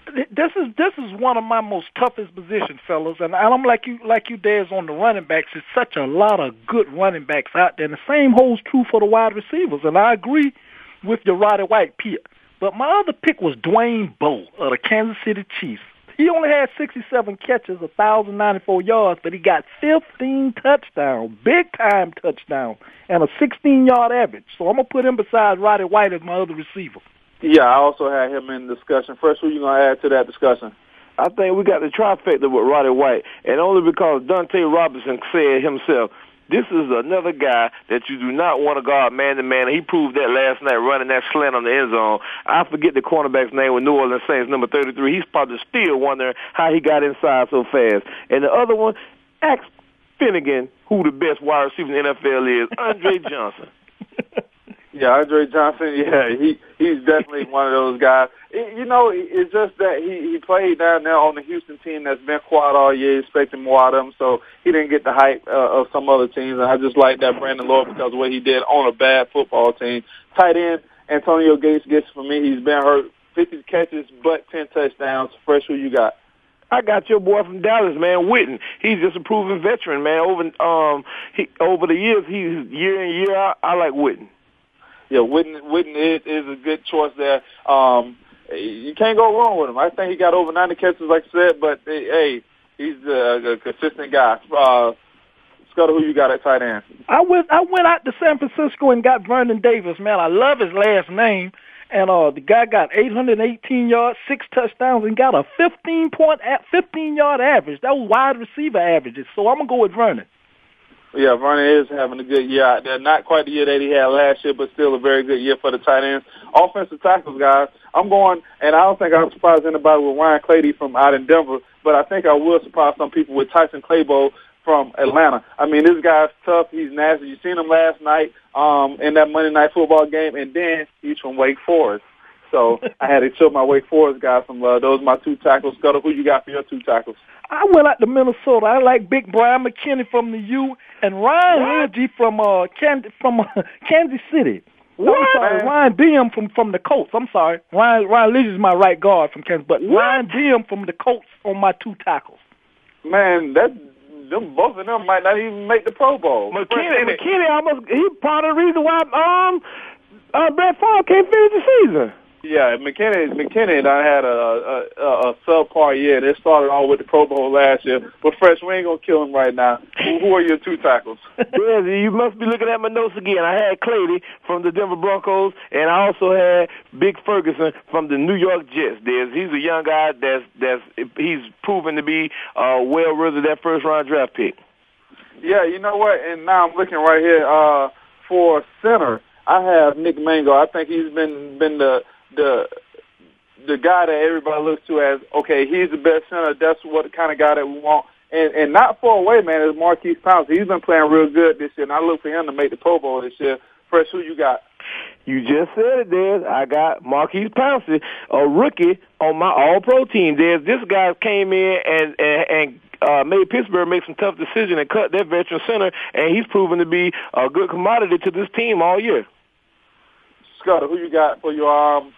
this is this is one of my most toughest positions, fellas, and I'm like you like you Dez on the running backs. There's such a lot of good running backs out there, and the same holds true for the wide receivers. And I agree with your Roddy White pick. But my other pick was Dwayne Bowe of the Kansas City Chiefs. He only had sixty-seven catches, one thousand ninety-four yards, but he got fifteen touchdowns, big-time touchdowns, and a sixteen-yard average. So I'm going to put him beside Roddy White as my other receiver. Yeah, I also had him in the discussion. First, who you going to add to that discussion? I think we got the trifecta with Roddy White, and only because Dante Robinson said himself, this is another guy that you do not want to guard man-to-man. He proved that last night running that slant on the end zone. I forget the cornerback's name with New Orleans Saints, number thirty-three. He's probably still wondering how he got inside so fast. And the other one, ask Finnegan who the best wide receiver in the N F L is, Andre Johnson. Yeah, Andre Johnson, yeah, he he's definitely one of those guys. It, you know, it's just that he, he played down there on the Houston team that's been quiet all year, expecting more out of him, so he didn't get the hype uh, of some other teams. And I just like that Brandon Lloyd because of what he did on a bad football team. Tight end, Antonio Gates gets for me. He's been hurt, fifty catches, but ten touchdowns. Fresh, who you got? I got your boy from Dallas, man, Witten. He's just a proven veteran, man. Over um, he, over the years, he's year in, year out, I like Witten. Yeah, Witten, Witten is, is a good choice there. Um, you can't go wrong with him. I think he got over ninety catches, like I said, but, hey, he's a, a consistent guy. Uh, Scudder, who you got at tight end? I went, I went out to San Francisco and got Vernon Davis, man. I love his last name. And uh, the guy got eight hundred eighteen yards, six touchdowns, and got a fifteen point, fifteen yard average. That was wide receiver averages. So I'm going to go with Vernon. Yeah, Vernon is having a good year out there. Not quite the year that he had last year, but still a very good year for the tight ends. Offensive tackles, guys, I'm going, and I don't think I'll surprise anybody with Ryan Clady from out in Denver, but I think I will surprise some people with Tyson Clabo from Atlanta. I mean, this guy's tough. He's nasty. You seen him last night um, in that Monday Night Football game, and then he's from Wake Forest. So I had to show my Wake Forest guys from uh, those are my two tackles. Scudder, who you got for your two tackles? I went out to Minnesota. I like Big Brian McKinney from the U and Ryan Lidgy from uh, Kansas, from uh, Kansas City. No, I'm sorry, Ryan Diem from, from the Colts. I'm sorry. Ryan Ryan Lidgy is my right guard from Kansas, but what? Ryan Diem from the Colts on my two tackles. Man, that them both of them might not even make the Pro Bowl. McKinney, McKinney almost he part of the reason why um uh, Brett Favre can't finish the season. Yeah, McKinney, McKinney done had a, a, a, a subpar year. They started all with the Pro Bowl last year. But, Fresh, we ain't going to kill him right now. Who, who are your two tackles? Yeah, you must be looking at my notes again. I had Clady from the Denver Broncos, and I also had Big Ferguson from the New York Jets. There's, he's a young guy that's, that's he's proven to be uh, well worthy of that first-round draft pick. Yeah, you know what? And now I'm looking right here uh, for center. I have Nick Mango. I think he's been been the the the guy that everybody looks to as, okay, he's the best center. That's what the kind of guy that we want. And and not far away, man, is Marquise Pouncey. He's been playing real good this year, and I look for him to make the Pro Bowl this year. Fresh, who you got? You just said it, Dez. I got Marquise Pouncey, a rookie on my All-Pro team. Dez, this guy came in and and, and uh, made Pittsburgh make some tough decisions and cut their veteran center, and he's proven to be a good commodity to this team all year. Scudder, who you got for your um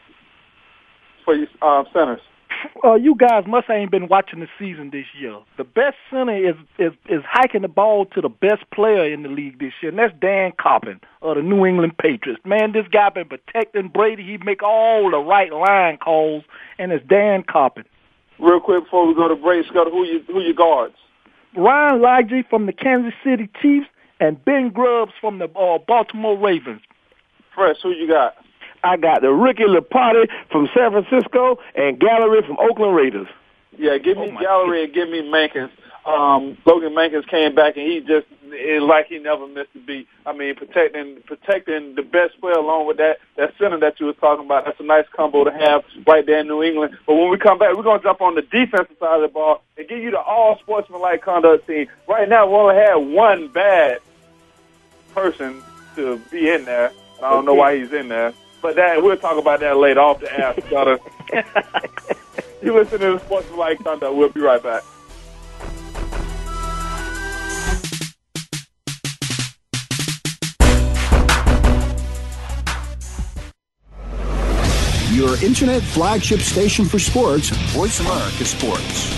for your um, centers? Uh, you guys must ain't been watching the season this year. The best center is, is is hiking the ball to the best player in the league this year, and that's Dan Coppin of the New England Patriots. Man, this guy been protecting Brady. He make all the right line calls, and it's Dan Coppin. Real quick before we go to break, Scudder, who you who your guards? Ryan Lidgy from the Kansas City Chiefs and Ben Grubbs from the uh, Baltimore Ravens. Fresh, who you got? I got the Ricky Laporte from San Francisco and Gallery from Oakland Raiders. Yeah, give me oh Gallery and give me Mankins. Um, Logan Mankins came back and he just it's like he never missed a beat. I mean, protecting protecting the best player along with that that center that you were talking about. That's a nice combo to have right there in New England. But when we come back, we're gonna jump on the defensive side of the ball and give you the all sportsmanlike conduct team. Right now, we only had one bad person to be in there. I don't know why he's in there. But that we'll talk about that later off the air, Scudder. You listen to the Sportsmanlike Conduct. We'll be right back. Your internet flagship station for sports, Voice America Sports.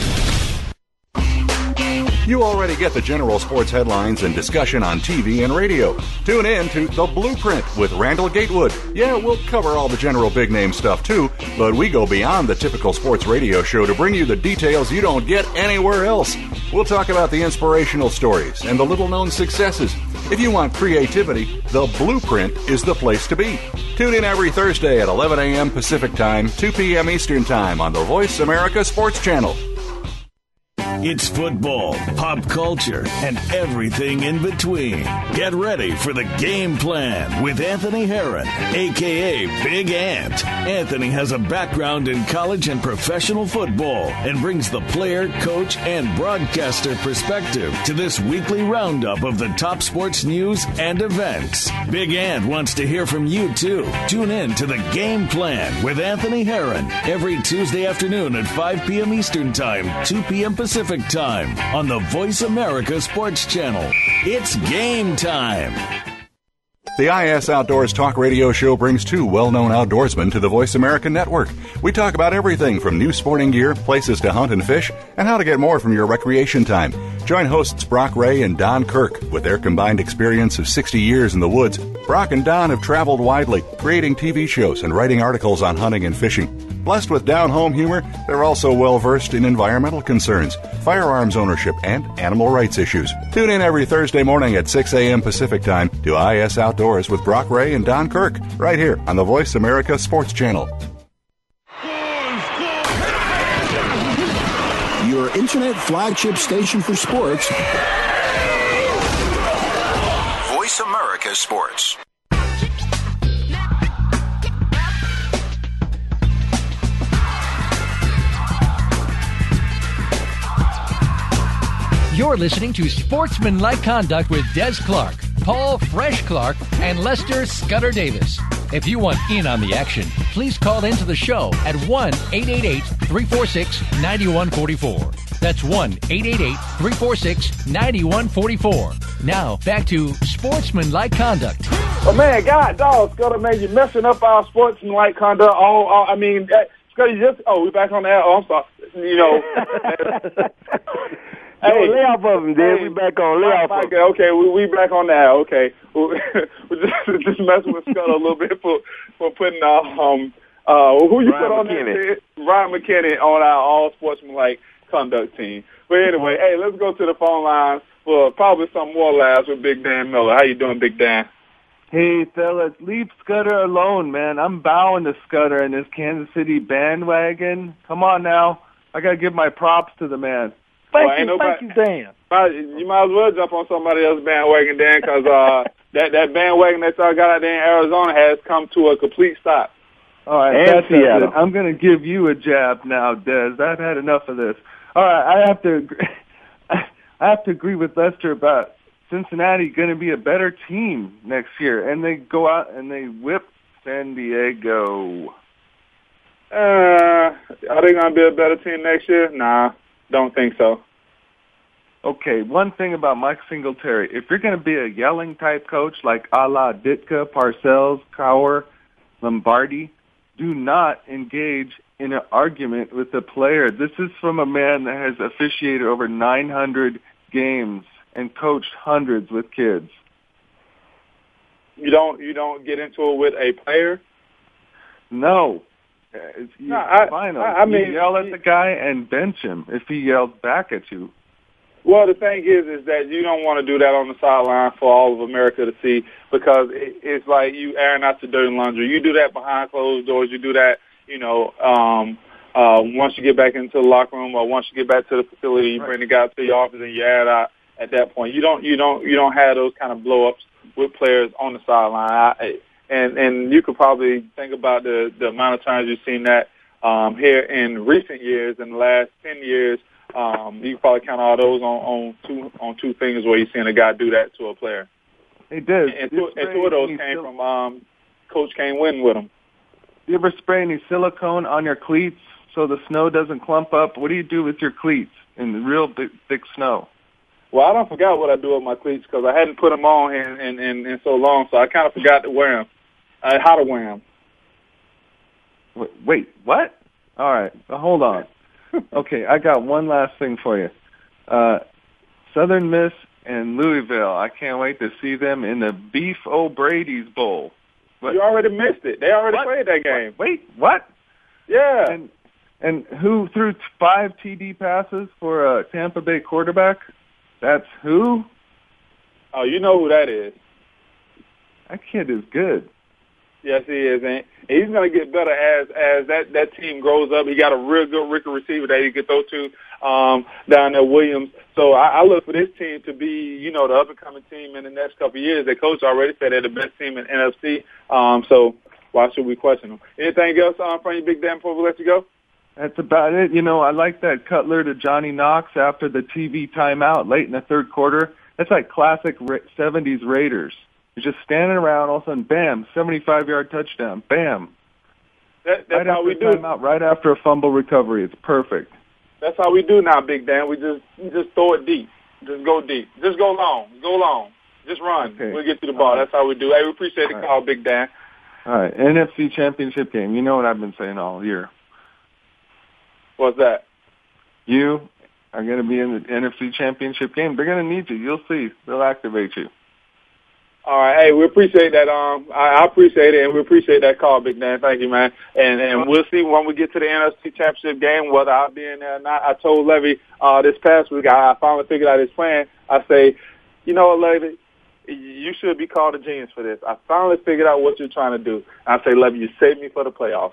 You already get the general sports headlines and discussion on T V and radio. Tune in to The Blueprint with Randall Gatewood. Yeah, we'll cover all the general big-name stuff, too, but we go beyond the typical sports radio show to bring you the details you don't get anywhere else. We'll talk about the inspirational stories and the little-known successes. If you want creativity, The Blueprint is the place to be. Tune in every Thursday at eleven a.m. Pacific Time, two p.m. Eastern Time on the Voice America Sports Channel. It's football, pop culture, and everything in between. Get ready for the Game Plan with Anthony Herron, a k a. Big Ant. Anthony has a background in college and professional football and brings the player, coach, and broadcaster perspective to this weekly roundup of the top sports news and events. Big Ant wants to hear from you, too. Tune in to the Game Plan with Anthony Herron every Tuesday afternoon at five p.m. Eastern Time, two p.m. Pacific Time on the Voice America Sports Channel. It's game time. The I S Outdoors Talk Radio Show brings two well-known outdoorsmen to the Voice America Network. We talk about everything from new sporting gear, places to hunt and fish, and how to get more from your recreation time. Join hosts Brock Ray and Don Kirk. With their combined experience of sixty years in the woods, Brock and Don have traveled widely, creating T V shows and writing articles on hunting and fishing. Blessed with down-home humor, they're also well-versed in environmental concerns, firearms ownership, and animal rights issues. Tune in every Thursday morning at six a.m. Pacific Time to I S Outdoors with Brock Ray and Don Kirk, right here on the Voice America Sports Channel. Your internet flagship station for sports, Voice America Sports. You're listening to Sportsmanlike Conduct with Des Clark, Paul Fresh Clark, and Lester Scudder Davis. If you want in on the action, please call into the show at one eight eight eight, three four six, nine one four four. That's one eight eight eight, three four six, nine one four four. Now, back to Sportsmanlike Conduct. Oh, man, God, dog, Scudder, man, you're messing up our sportsmanlike conduct. All, all I mean, uh, Scudder, you just, oh, we're back on the air. Oh, I'm sorry. You know. Hey, lay off of him, Dad. Hey, we back on. Lay off of him. Okay, we, we back on now. Okay. We're just, just messing with Scott a little bit for, for putting our, um, uh, who you Ryan put on McKinney. there? Ryan McKinney on our all-sportsmanlike conduct team. But anyway, hey, let's go to the phone line for probably some more laughs with Big Dan Miller. How you doing, Big Dan? Hey, fellas, leave Scudder alone, man. I'm bowing to Scudder and this Kansas City bandwagon. Come on now. I got to give my props to the man. Thank well, you, nobody, thank you, Dan. You might as well jump on somebody else's bandwagon, Dan, because uh, that, that bandwagon that y'all got out there in Arizona has come to a complete stop. All right, that's it. I'm going to give you a jab now, Des. I've had enough of this. All right, I have to agree, I have to agree with Lester about Cincinnati going to be a better team next year, and they go out and they whip San Diego. Uh, are they going to be a better team next year? Nah. Don't think so. Okay, one thing about Mike Singletary, if you're going to be a yelling type coach like a la Ditka, Parcells, Cowher, Lombardi, do not engage in an argument with the player. This is from a man that has officiated over nine hundred games and coached hundreds with kids. You don't you don't get into it with a player? No. It's, no, I, final. I, I mean, you yell at the guy and bench him if he yells back at you. Well, the thing is, is that you don't want to do that on the sideline for all of America to see, because it, it's like you airing out the dirty laundry. You do that behind closed doors. You do that, you know, um, uh, once you get back into the locker room or once you get back to the facility, you bring the guy to your office and you air it out at that point. You don't, you don't, you don't have those kind of blow ups with players on the sideline. I, And and you could probably think about the, the amount of times you've seen that um, here in recent years, in the last ten years. Um, you can probably count all those on, on two on two fingers where you've seen a guy do that to a player. He did. And, and, two, and two of those came sil- from um, Coach Kane winning with him. Do you ever spray any silicone on your cleats so the snow doesn't clump up? What do you do with your cleats in the real big, thick snow? Well, I don't forgot what I do with my cleats because I hadn't put them on in, in, in, in so long, so I kind of forgot to wear them. Uh, how to wear them. Wait, wait, what? All right, hold on. Okay, I got one last thing for you. Uh, Southern Miss and Louisville. I can't wait to see them in the Beef O'Brady's Bowl. What? You already missed it. They already what? played that game. Wait, what? Yeah. And, and who threw five T D passes for a Tampa Bay quarterback? That's who? Oh, you know who that is. That kid is good. Yes, he is, and he's going to get better as as that, that team grows up. He got a real good rookie receiver that he could throw to um, down there, Williams. So I, I look for this team to be, you know, the up-and-coming team in the next couple of years. The coach already said they're the best team in N F C, um, so why should we question them? Anything else um, from you, Big Dan, before we let you go? That's about it. You know, I like that Cutler to Johnny Knox after the T V timeout late in the third quarter. That's like classic seventies Raiders. You're just standing around, all of a sudden, bam, seventy-five-yard touchdown, bam. That, that's right how we do. Timeout, right after a fumble recovery. It's perfect. That's how we do now, Big Dan. We just we just throw it deep. Just go deep. Just go long. Go long. Just run. Okay. We'll get to the ball. Right. That's how we do. Hey, we appreciate the all call, right. Big Dan. All right, N F C Championship game. You know what I've been saying all year. What's that? You are going to be in the N F C Championship game. They're going to need you. You'll see. They'll activate you. All right, hey, we appreciate that. Um, I, I appreciate it, and we appreciate that call, Big Dan. Thank you, man. And and we'll see when we get to the N F C Championship game whether I'll be in there or not. I told Levy uh, this past week I finally figured out his plan. I say, you know what, Levy, you should be called a genius for this. I finally figured out what you're trying to do. I say, Levy, you saved me for the playoffs.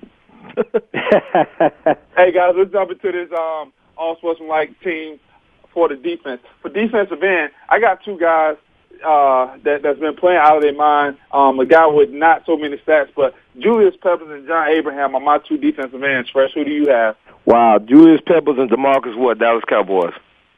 Hey guys, let's jump into this um, all sportsmanlike team for the defense. For defensive end, I got two guys. Uh, that, that's been playing out of their mind. Um, a guy with not so many stats, but Julius Peppers and John Abraham are my two defensive ends. Fresh, who do you have? Wow, Julius Peppers and DeMarcus Ward, Dallas Cowboys.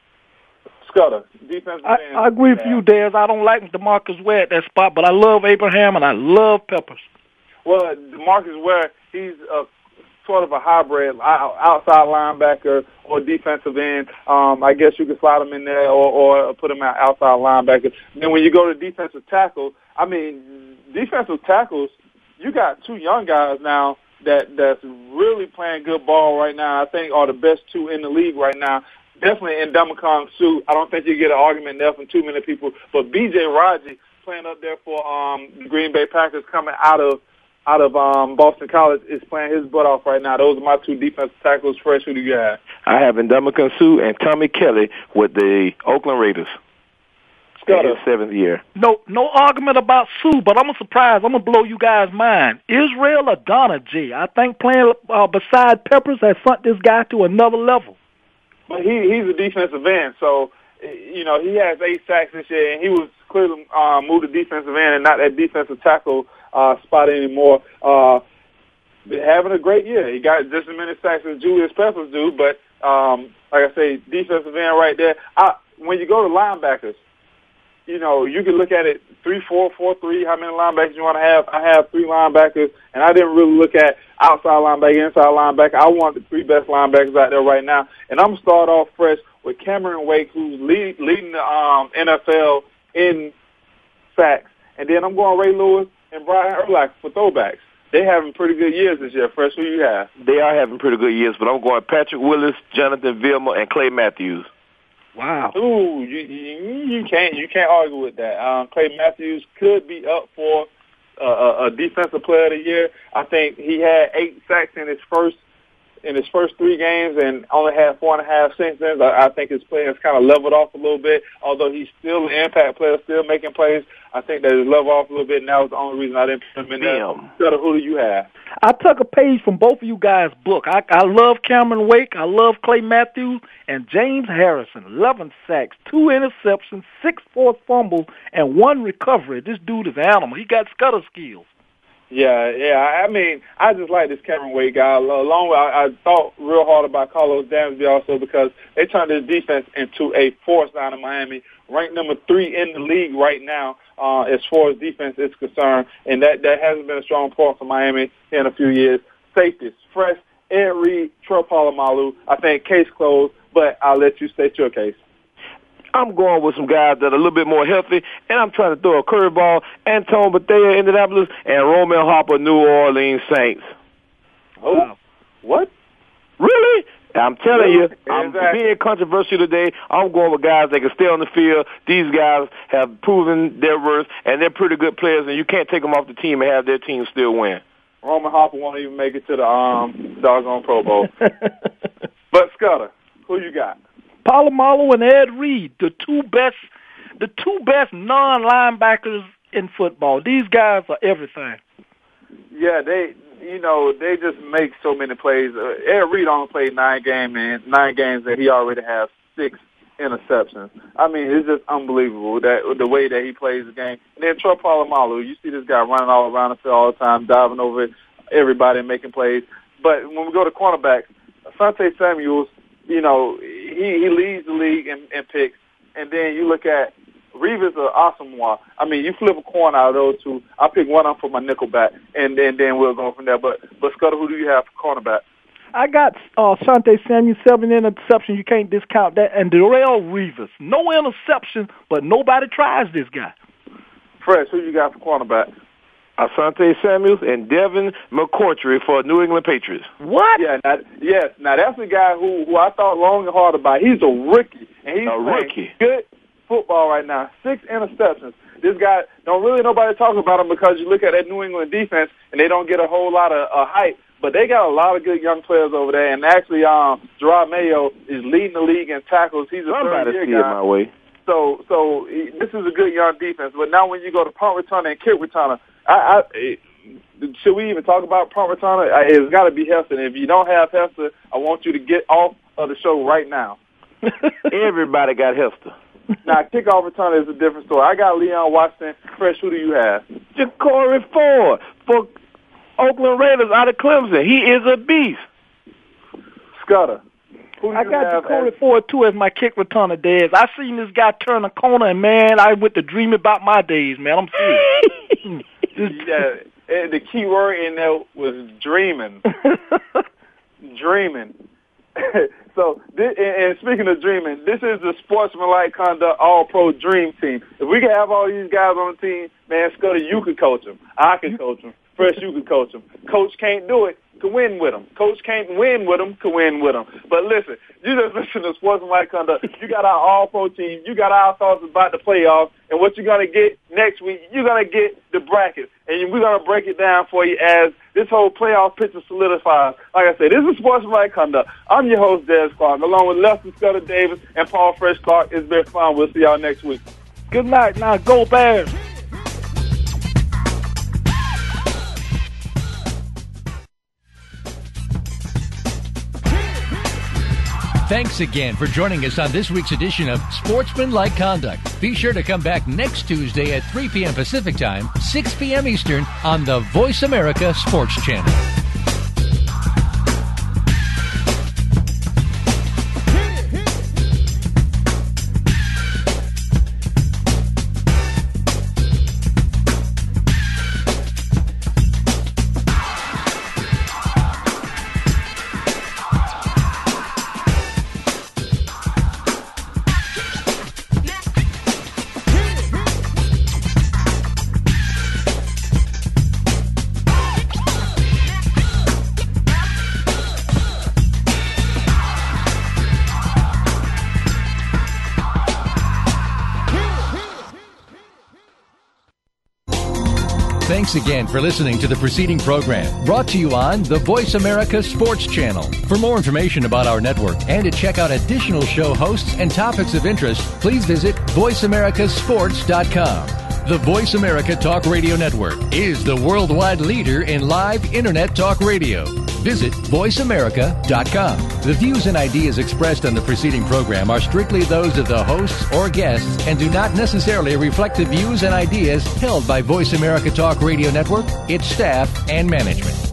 Scudder, defensive I, end. I agree with you, Dez. I don't like DeMarcus Ware at that spot, but I love Abraham and I love Peppers. Well, DeMarcus Ware, he's a sort of a hybrid outside linebacker or defensive end. Um, I guess you could slide him in there or, or put him out outside linebacker. Then when you go to defensive tackle, I mean, defensive tackles, you got two young guys now that that's really playing good ball right now. I think are the best two in the league right now. Definitely in Ndamukong Suh. I don't think you get an argument there from too many people. But B J Raji playing up there for um, the Green Bay Packers coming out of out of um, Boston College is playing his butt off right now. Those are my two defensive tackles. Fresh, who do you have? I have Ndamukong Suh and Tommy Kelly with the Oakland Raiders. Scudder. In his seventh year. No, no argument about Sue, but I'm surprised. I'm gonna blow you guys' mind. Israel Adonijah, I think playing uh, beside Peppers has sent this guy to another level. But he he's a defensive end, so you know he has eight sacks this year, and he was clearly uh, moved to defensive end and not that defensive tackle uh, spot anymore. Uh, having a great year. He got just as many sacks as Julius Peppers do, but um, like I say, defensive end right there. I, when you go to linebackers, you know, you can look at it three, four, four, three, how many linebackers you want to have. I have three linebackers, and I didn't really look at outside linebacker, inside linebacker. I want the three best linebackers out there right now. And I'm going to start off fresh with Cameron Wake, who's lead, leading the um, N F L in sacks. And then I'm going Ray Lewis and Brian Urlacher for throwbacks. They having pretty good years this year. Fresh, who you have? They are having pretty good years, but I'm going Patrick Willis, Jonathan Vilma, and Clay Matthews. Wow. Ooh, you, you you can't you can't argue with that. Um, Clay Matthews could be up for uh, a, a defensive player of the year. I think he had eight sacks in his first in his first three games and only had four and a half since then. I, I think his play has kind of leveled off a little bit. Although he's still an impact player, still making plays, I think that it's leveled off a little bit, and that was the only reason I didn't put him in there. So, who do you have? I took a page from both of you guys' book. I, I love Cameron Wake. I love Clay Matthews and James Harrison. eleven sacks, two interceptions, six forced fumbles, and one recovery. This dude is an animal. He got scudder skills. Yeah, yeah. I mean, I just like this Cameron Wake guy. Along with, I, I thought real hard about Carlos Dansby also because they turned this defense into a force down in Miami, ranked number three in the league right now uh, as far as defense is concerned, and that, that hasn't been a strong point for Miami in a few years. Safeties, fresh, Ed Reed, Troy Polamalu. I think case closed, but I'll let you state your case. I'm going with some guys that are a little bit more healthy, and I'm trying to throw a curveball. Anton Bethea, Indianapolis, and Roman Harper, New Orleans Saints. Oh, what? Really? I'm telling you, I'm Exactly. being controversial today. I'm going with guys that can stay on the field. These guys have proven their worth, and they're pretty good players, and you can't take them off the team and have their team still win. Roman Harper won't even make it to the um doggone Pro Bowl. But Scudder, who you got? Polamalu and Ed Reed, the two best, the two best non-linebackers in football. These guys are everything. Yeah, they, you know, they just make so many plays. Uh, Ed Reed only played nine games, and nine games, and he already has six interceptions. I mean, it's just unbelievable that the way that he plays the game. And then Troy Polamalu, you see this guy running all around the field all the time, diving over everybody and making plays. But when we go to cornerbacks, Asante Samuels, you know, he, he leads the league in, in picks. And then you look at Revis or Asamoah. I mean, you flip a coin out of those two. I'll pick one up for my nickelback, and then then we'll go from there. But, but Scudder, who do you have for cornerback? I got uh, Asante Samuel, seven interceptions. You can't discount that. And Darrelle Revis, no interception, but nobody tries this guy. Fresh, who you got for cornerback? Asante Samuels and Devin McCourtry for New England Patriots. What? Yeah, now, yes. Now, that's a guy who, who I thought long and hard about. He's a rookie, and he's A playing rookie. good football right now. Six interceptions. This guy, don't really nobody talk about him because you look at that New England defense, and they don't get a whole lot of uh, hype. But they got a lot of good young players over there, and actually, um, Gerard Mayo is leading the league in tackles. He's a Somebody third see year it guy. my way. So, so he- this is a good young defense. But now, when you go to punt returner and kick returner, I, I should we even talk about punt returner? I- It's got to be Hester. And if you don't have Hester, I want you to get off of the show right now. Everybody got Hester. Now, kickoff returner is a different story. I got Leon Watson. Fresh, who do you have? Ja'Cory Ford for Oakland Raiders out of Clemson. He is a beast. Scudder. Who do I you got have Ja'Cory as- Ford, too, as my kick returner, Dez. I seen this guy turn a corner, and, man, I went to dream about my days, man. I'm serious. Yeah, and the key word in there was dreaming. Dreaming. So, this, and, and speaking of dreaming, this is the Sportsmanlike Conduct All-Pro Dream Team. If we could have all these guys on the team, man, Scudder, you could coach them. I could coach them. Fresh, you could coach them. Coach can't do it, can win with them. Coach can't win with them, can win with them. But listen, you just listen to Sportsmanlike Conduct. You got our All-Pro team. You got our thoughts about the playoffs. And what you're going to get next week, you're going to get the brackets. And we're going to break it down for you as this whole playoff picture solidifies. Like I said, this is Sportsmanlike Conduct. I'm your host, Des Clark, along with Lester Scudder Davis and Paul Fresh Clark. It's been fun. We'll see y'all next week. Good night. Now, go Bears. Thanks again for joining us on this week's edition of Sportsmanlike Conduct. Be sure to come back next Tuesday at three p.m. Pacific Time, six p.m. Eastern on the Voice America Sports Channel. Thanks again for listening to the preceding program, brought to you on the Voice America Sports Channel. For more information about our network and to check out additional show hosts and topics of interest, please visit voice america sports dot com. The Voice America Talk Radio Network is the worldwide leader in live Internet talk radio. Visit voice america dot com. The views and ideas expressed on the preceding program are strictly those of the hosts or guests and do not necessarily reflect the views and ideas held by Voice America Talk Radio Network, its staff, and management.